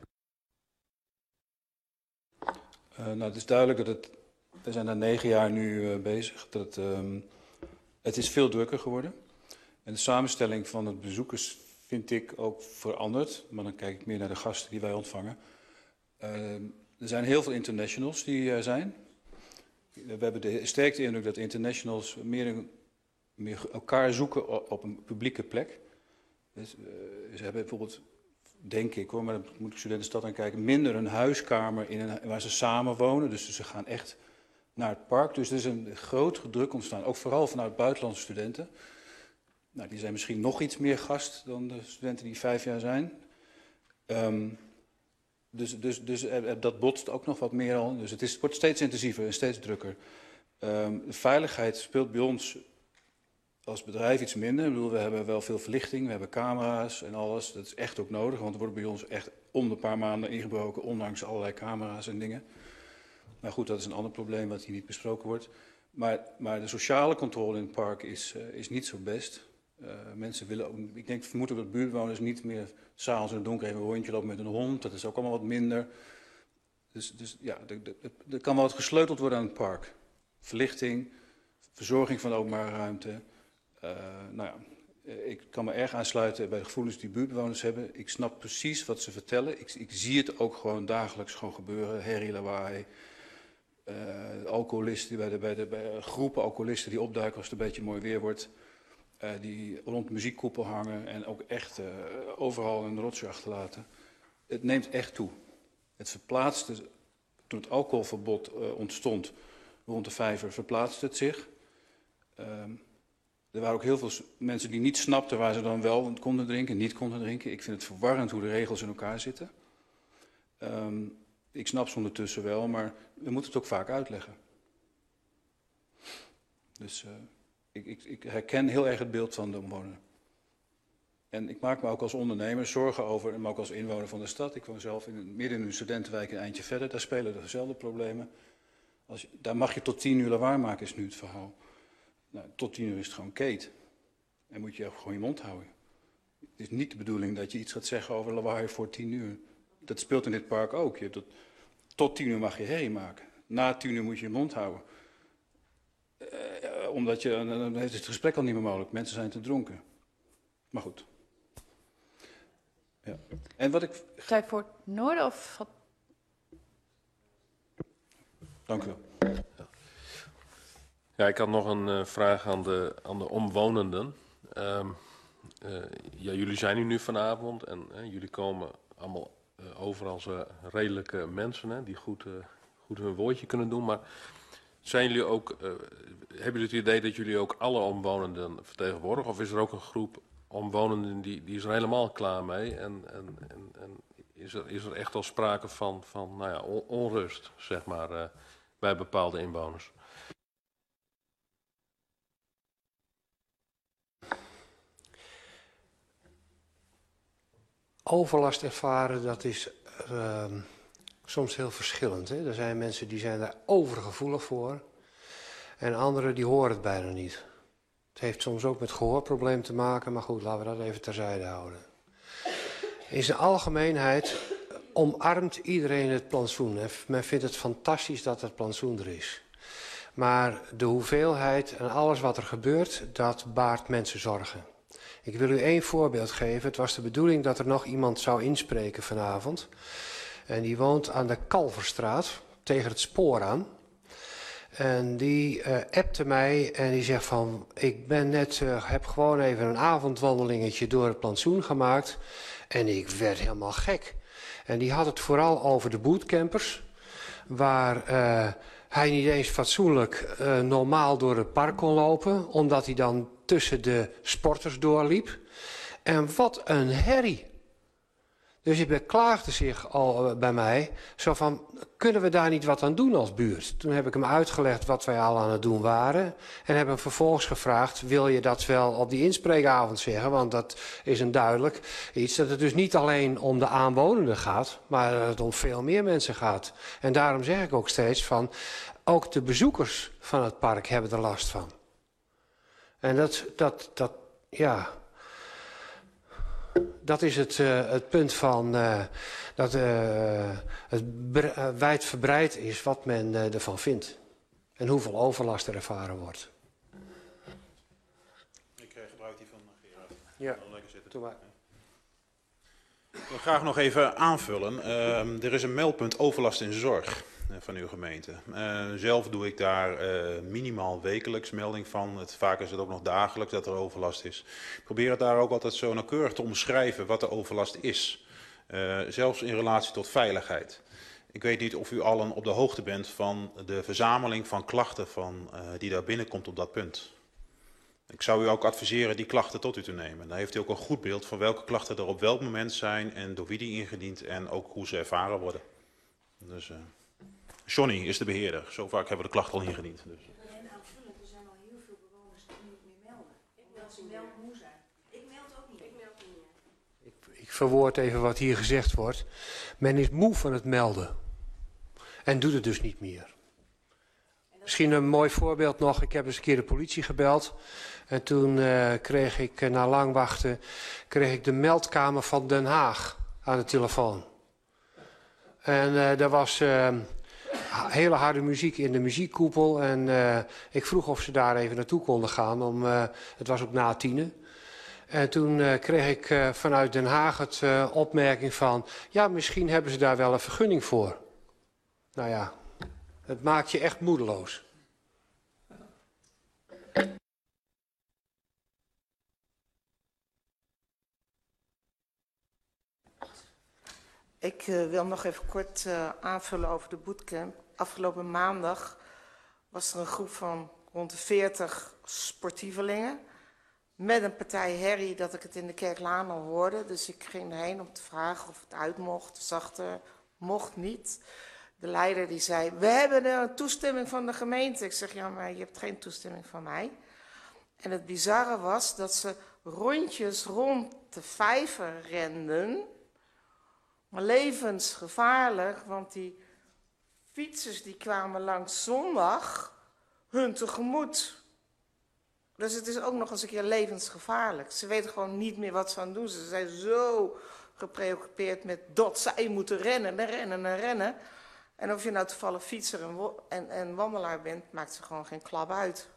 Uh, nou, het is duidelijk dat het... We zijn er negen jaar nu uh, bezig. Dat het, um, het is veel drukker geworden. En de samenstelling van de bezoekers vind ik ook veranderd. Maar dan kijk ik meer naar de gasten die wij ontvangen. Uh, er zijn heel veel internationals die er zijn. We hebben de sterke indruk dat internationals meer, meer elkaar zoeken op een publieke plek. Dus, uh, ze hebben bijvoorbeeld, denk ik hoor, maar dan moet ik studentenstad aan kijken, minder een huiskamer in een, waar ze samen wonen. Dus ze gaan echt naar het park. Dus er is een groot druk ontstaan, ook vooral vanuit buitenlandse studenten. Nou, die zijn misschien nog iets meer gast dan de studenten die vijf jaar zijn. Um, dus dus, dus uh, dat botst ook nog wat meer al. Dus het, is, het wordt steeds intensiever en steeds drukker. Um, de veiligheid speelt bij ons als bedrijf iets minder. Ik bedoel, we hebben wel veel verlichting, we hebben camera's en alles. Dat is echt ook nodig, want er wordt bij ons echt om de paar maanden ingebroken, ondanks allerlei camera's en dingen. Maar goed, dat is een ander probleem wat hier niet besproken wordt. Maar, maar de sociale controle in het park is, uh, is niet zo best. Uh, mensen willen ook, ik denk, vermoeden dat buurtbewoners niet meer s'avonds in het donker even een rondje lopen met een hond. Dat is ook allemaal wat minder. Dus, dus ja, er kan wel wat gesleuteld worden aan het park. Verlichting, verzorging van de openbare ruimte. Uh, nou ja, ik kan me erg aansluiten bij de gevoelens die buurtbewoners hebben. Ik snap precies wat ze vertellen. Ik, ik zie het ook gewoon dagelijks gewoon gebeuren. Herrie, lawaai. Uh, alcoholisten, bij de, bij de bij groepen alcoholisten die opduiken als het een beetje mooi weer wordt. Uh, die rond de muziekkoepel hangen en ook echt uh, overal een rotsje achterlaten. Het neemt echt toe. Het verplaatste, toen het alcoholverbod uh, ontstond rond de vijver, verplaatste het zich. Uh, er waren ook heel veel mensen die niet snapten waar ze dan wel konden drinken, niet konden drinken. Ik vind het verwarrend hoe de regels in elkaar zitten. Um, ik snap ze ondertussen wel, maar we moeten het ook vaak uitleggen. Dus uh, ik, ik, ik herken heel erg het beeld van de omwonenden. En ik maak me ook als ondernemer zorgen over, maar ook als inwoner van de stad. Ik woon zelf in een, midden in een studentenwijk een eindje verder. Daar spelen dezelfde problemen. Als je, daar mag je tot tien uur lawaai maken, is nu het verhaal. Nou, tot tien uur is het gewoon keet. En moet je gewoon je mond houden. Het is niet de bedoeling dat je iets gaat zeggen over lawaai voor tien uur. Dat speelt in dit park ook. Je, tot, tot tien uur mag je herrie maken. Na tien uur moet je je mond houden. Uh, omdat je, dan heeft het gesprek al niet meer mogelijk. Mensen zijn te dronken. Maar goed. Ja. En wat ik... Tijd voor het noorden of... Dank u wel. Ja, ja ik had nog een uh, vraag aan de, aan de omwonenden. Uh, uh, ja, jullie zijn hier nu vanavond en uh, jullie komen allemaal uh, over als uh, redelijke mensen hè, die goed, uh, goed hun woordje kunnen doen. Maar zijn jullie ook, uh, hebben jullie het idee dat jullie ook alle omwonenden vertegenwoordigen? Of is er ook een groep omwonenden die, die is er helemaal klaar mee? En, en, en, en is, er, is er echt al sprake van, van nou ja, on, onrust, zeg maar, uh, bij bepaalde inwoners? Overlast ervaren, dat is uh, soms heel verschillend. Hè? Er zijn mensen die zijn daar overgevoelig voor. En anderen die horen het bijna niet. Het heeft soms ook met gehoorprobleem te maken, maar goed, laten we dat even terzijde houden. In zijn algemeenheid omarmt iedereen het plantsoen. Men vindt het fantastisch dat het plantsoen er is. Maar de hoeveelheid en alles wat er gebeurt, dat baart mensen zorgen. Ik wil u één voorbeeld geven. Het was de bedoeling dat er nog iemand zou inspreken vanavond. En die woont aan de Kalverstraat, tegen het spoor aan. En die uh, appte mij en die zegt van, ik ben net, uh, heb gewoon even een avondwandelingetje door het plantsoen gemaakt. En ik werd helemaal gek. En die had het vooral over de bootcampers, waar uh, hij niet eens fatsoenlijk uh, normaal door het park kon lopen, omdat hij dan tussen de sporters doorliep. En wat een herrie. Dus je beklaagde zich al uh, bij mij, zo van, kunnen we daar niet wat aan doen als buurt? Toen heb ik hem uitgelegd wat wij al aan het doen waren. En heb hem vervolgens gevraagd, wil je dat wel op die inspreekavond zeggen? Want dat is een duidelijk iets, dat het dus niet alleen om de aanwonenden gaat, maar dat het om veel meer mensen gaat. En daarom zeg ik ook steeds van, ook de bezoekers van het park hebben er last van. En dat, dat, dat ja... Dat is het, uh, het punt van uh, dat uh, het uh, wijdverbreid is wat men uh, ervan vindt. En hoeveel overlast er ervaren wordt. Ik uh, gebruik die van Gerard. Ja, lekker zitten. Doe maar. Ik wil graag nog even aanvullen. Uh, er is een meldpunt overlast in zorg uh, van uw gemeente. Uh, zelf doe ik daar uh, minimaal wekelijks melding van. Het, vaak is het ook nog dagelijks dat er overlast is. Ik probeer het daar ook altijd zo nauwkeurig te omschrijven wat de overlast is. Uh, zelfs in relatie tot veiligheid. Ik weet niet of u allen op de hoogte bent van de verzameling van klachten van, uh, die daar binnenkomt op dat punt. Ik zou u ook adviseren die klachten tot u te nemen. Dan heeft u ook een goed beeld van welke klachten er op welk moment zijn en door wie die ingediend en ook hoe ze ervaren worden. Dus uh, Johnny is de beheerder. Zo vaak hebben we de klachten al ingediend. Dus. En aanvullend, er zijn al heel veel bewoners die niet meer melden. Omdat ze wel moe zijn. Ik meld ook niet. Ik meld niet meer. Ik, ik verwoord even wat hier gezegd wordt. Men is moe van het melden. En doet het dus niet meer. Misschien een mooi voorbeeld nog. Ik heb eens een keer de politie gebeld. En toen uh, kreeg ik, uh, na lang wachten, kreeg ik de meldkamer van Den Haag aan de telefoon. En uh, er was uh, hele harde muziek in de muziekkoepel. En uh, ik vroeg of ze daar even naartoe konden gaan. Om, uh, het was ook na tienen. En toen uh, kreeg ik uh, vanuit Den Haag het uh, opmerking van... ja, misschien hebben ze daar wel een vergunning voor. Nou ja, het maakt je echt moedeloos. Ik uh, wil nog even kort uh, aanvullen over de bootcamp. Afgelopen maandag was er een groep van rond de veertig sportievelingen. Met een partij herrie dat ik het in de Kerklaan al hoorde. Dus ik ging erheen om te vragen of het uit mocht. Zachter, mocht niet. De leider die zei, we hebben een toestemming van de gemeente. Ik zeg, ja, maar je hebt geen toestemming van mij. En het bizarre was dat ze rondjes rond de vijver renden. Maar levensgevaarlijk, want die fietsers die kwamen langs zondag hun tegemoet. Dus het is ook nog eens een keer levensgevaarlijk. Ze weten gewoon niet meer wat ze aan doen. Ze zijn zo gepreoccupeerd met dat zij moeten rennen en rennen en rennen. En of je nou toevallig fietser en, en, en wandelaar bent, maakt ze gewoon geen klap uit.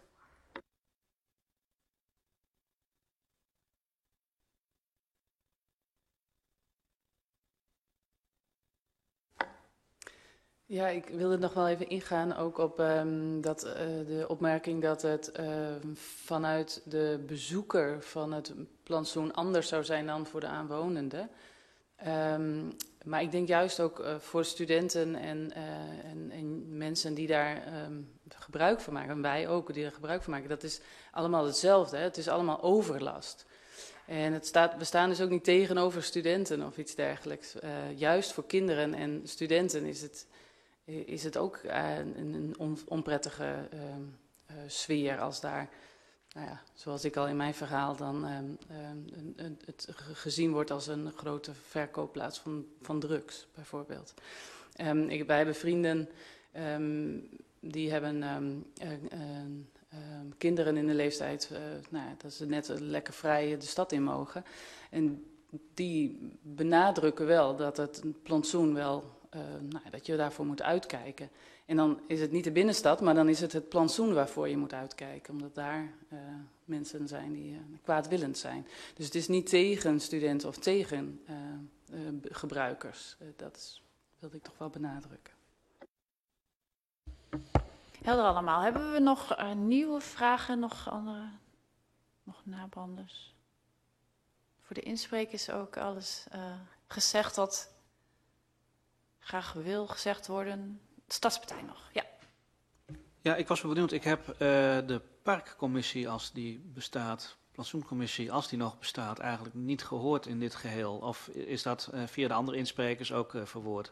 Ja, ik wilde nog wel even ingaan ook op um, dat, uh, de opmerking dat het uh, vanuit de bezoeker van het plantsoen anders zou zijn dan voor de aanwonenden. Um, maar ik denk juist ook uh, voor studenten en, uh, en, en mensen die daar um, gebruik van maken, en wij ook die er gebruik van maken, dat is allemaal hetzelfde. Hè? Het is allemaal overlast. En het staat, we staan dus ook niet tegenover studenten of iets dergelijks. Uh, juist voor kinderen en studenten is het, is het ook uh, een, een on, onprettige uh, uh, sfeer als daar, nou ja, zoals ik al in mijn verhaal, dan uh, uh, uh, het gezien wordt als een grote verkoopplaats van, van drugs, bijvoorbeeld. Um, ik, wij hebben vrienden um, die hebben um, uh, uh, Um, kinderen in de leeftijd, uh, nou ja, dat ze net lekker vrij de stad in mogen. En die benadrukken wel dat het plantsoen wel, uh, nou, dat je daarvoor moet uitkijken. En dan is het niet de binnenstad, maar dan is het het plantsoen waarvoor je moet uitkijken. Omdat daar uh, mensen zijn die uh, kwaadwillend zijn. Dus het is niet tegen studenten of tegen uh, uh, gebruikers. Uh, dat is, wilde ik toch wel benadrukken. Helder allemaal. Hebben we nog uh, nieuwe vragen, nog andere, nog nabranders? Voor de insprekers ook alles uh, gezegd wat graag wil gezegd worden. De Stadspartij nog, ja. Ja, ik was wel benieuwd. Ik heb uh, de parkcommissie, als die bestaat, plantsoencommissie, als die nog bestaat, eigenlijk niet gehoord in dit geheel? Of is dat uh, via de andere insprekers ook uh, verwoord?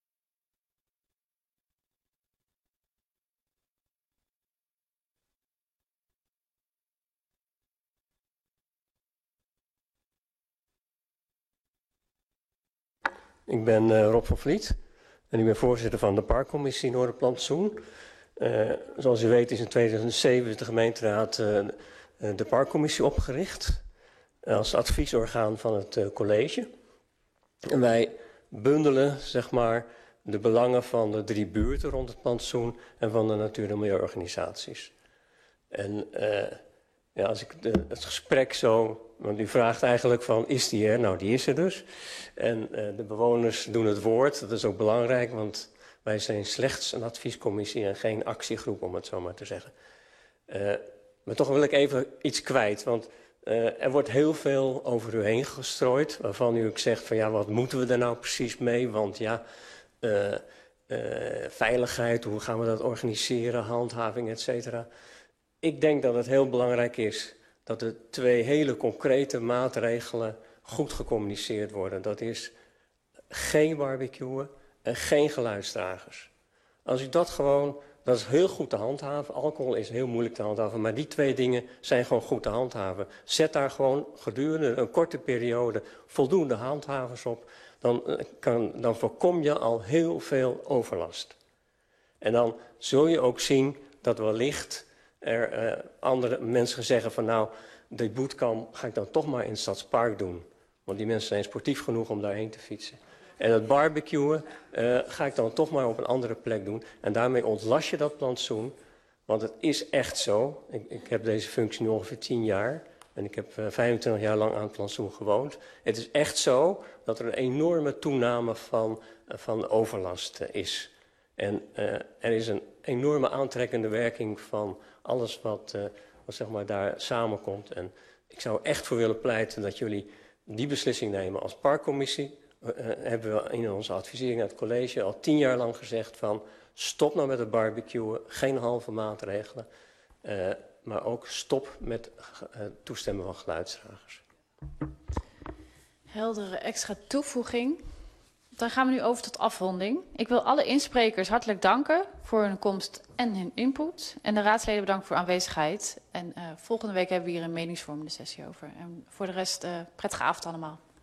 Ik ben uh, Rob van Vliet en ik ben voorzitter van de Parkcommissie Noorderplantsoen. Uh, zoals u weet is in tweeduizend zeven is de gemeenteraad uh, de Parkcommissie opgericht als adviesorgaan van het uh, college. En wij bundelen zeg maar de belangen van de drie buurten rond het plantsoen en van de natuur- en milieuorganisaties. En uh, ja, als ik de, het gesprek zo, want u vraagt eigenlijk van, is die er? Nou, die is er dus. En uh, de bewoners doen het woord, dat is ook belangrijk, want wij zijn slechts een adviescommissie en geen actiegroep, om het zo maar te zeggen. Uh, maar toch wil ik even iets kwijt, want uh, er wordt heel veel over u heen gestrooid, waarvan u ook zegt van, ja, wat moeten we er nou precies mee? Want ja, uh, uh, veiligheid, hoe gaan we dat organiseren, handhaving, et cetera. Ik denk dat het heel belangrijk is dat de twee hele concrete maatregelen goed gecommuniceerd worden. Dat is geen barbecuen en geen geluidsdragers. Als u dat gewoon, dat is heel goed te handhaven. Alcohol is heel moeilijk te handhaven, maar die twee dingen zijn gewoon goed te handhaven. Zet daar gewoon gedurende een korte periode voldoende handhavers op. Dan, kan, dan voorkom je al heel veel overlast. En dan zul je ook zien dat wellicht er uh, andere mensen zeggen van nou, die bootcamp ga ik dan toch maar in het Stadspark doen. Want die mensen zijn sportief genoeg om daarheen te fietsen. En het barbecuen uh, ga ik dan toch maar op een andere plek doen. En daarmee ontlast je dat plantsoen. Want het is echt zo. Ik, ik heb deze functie nu ongeveer tien jaar. En ik heb uh, vijfentwintig jaar lang aan het plantsoen gewoond. Het is echt zo dat er een enorme toename van, uh, van overlast uh, is. En uh, er is een enorme aantrekkende werking van alles wat, uh, wat zeg maar daar samenkomt. En ik zou echt voor willen pleiten dat jullie die beslissing nemen. Als parkcommissie uh, hebben we in onze advisering uit het college al tien jaar lang gezegd van stop nou met het barbecuen, geen halve maatregelen. Uh, maar ook stop met uh, toestemmen van geluidsdragers. Heldere extra toevoeging. Dan gaan we nu over tot afronding. Ik wil alle insprekers hartelijk danken voor hun komst en hun input. En de raadsleden bedankt voor aanwezigheid. En uh, volgende week hebben we hier een meningsvormende sessie over. En voor de rest, uh, prettige avond allemaal.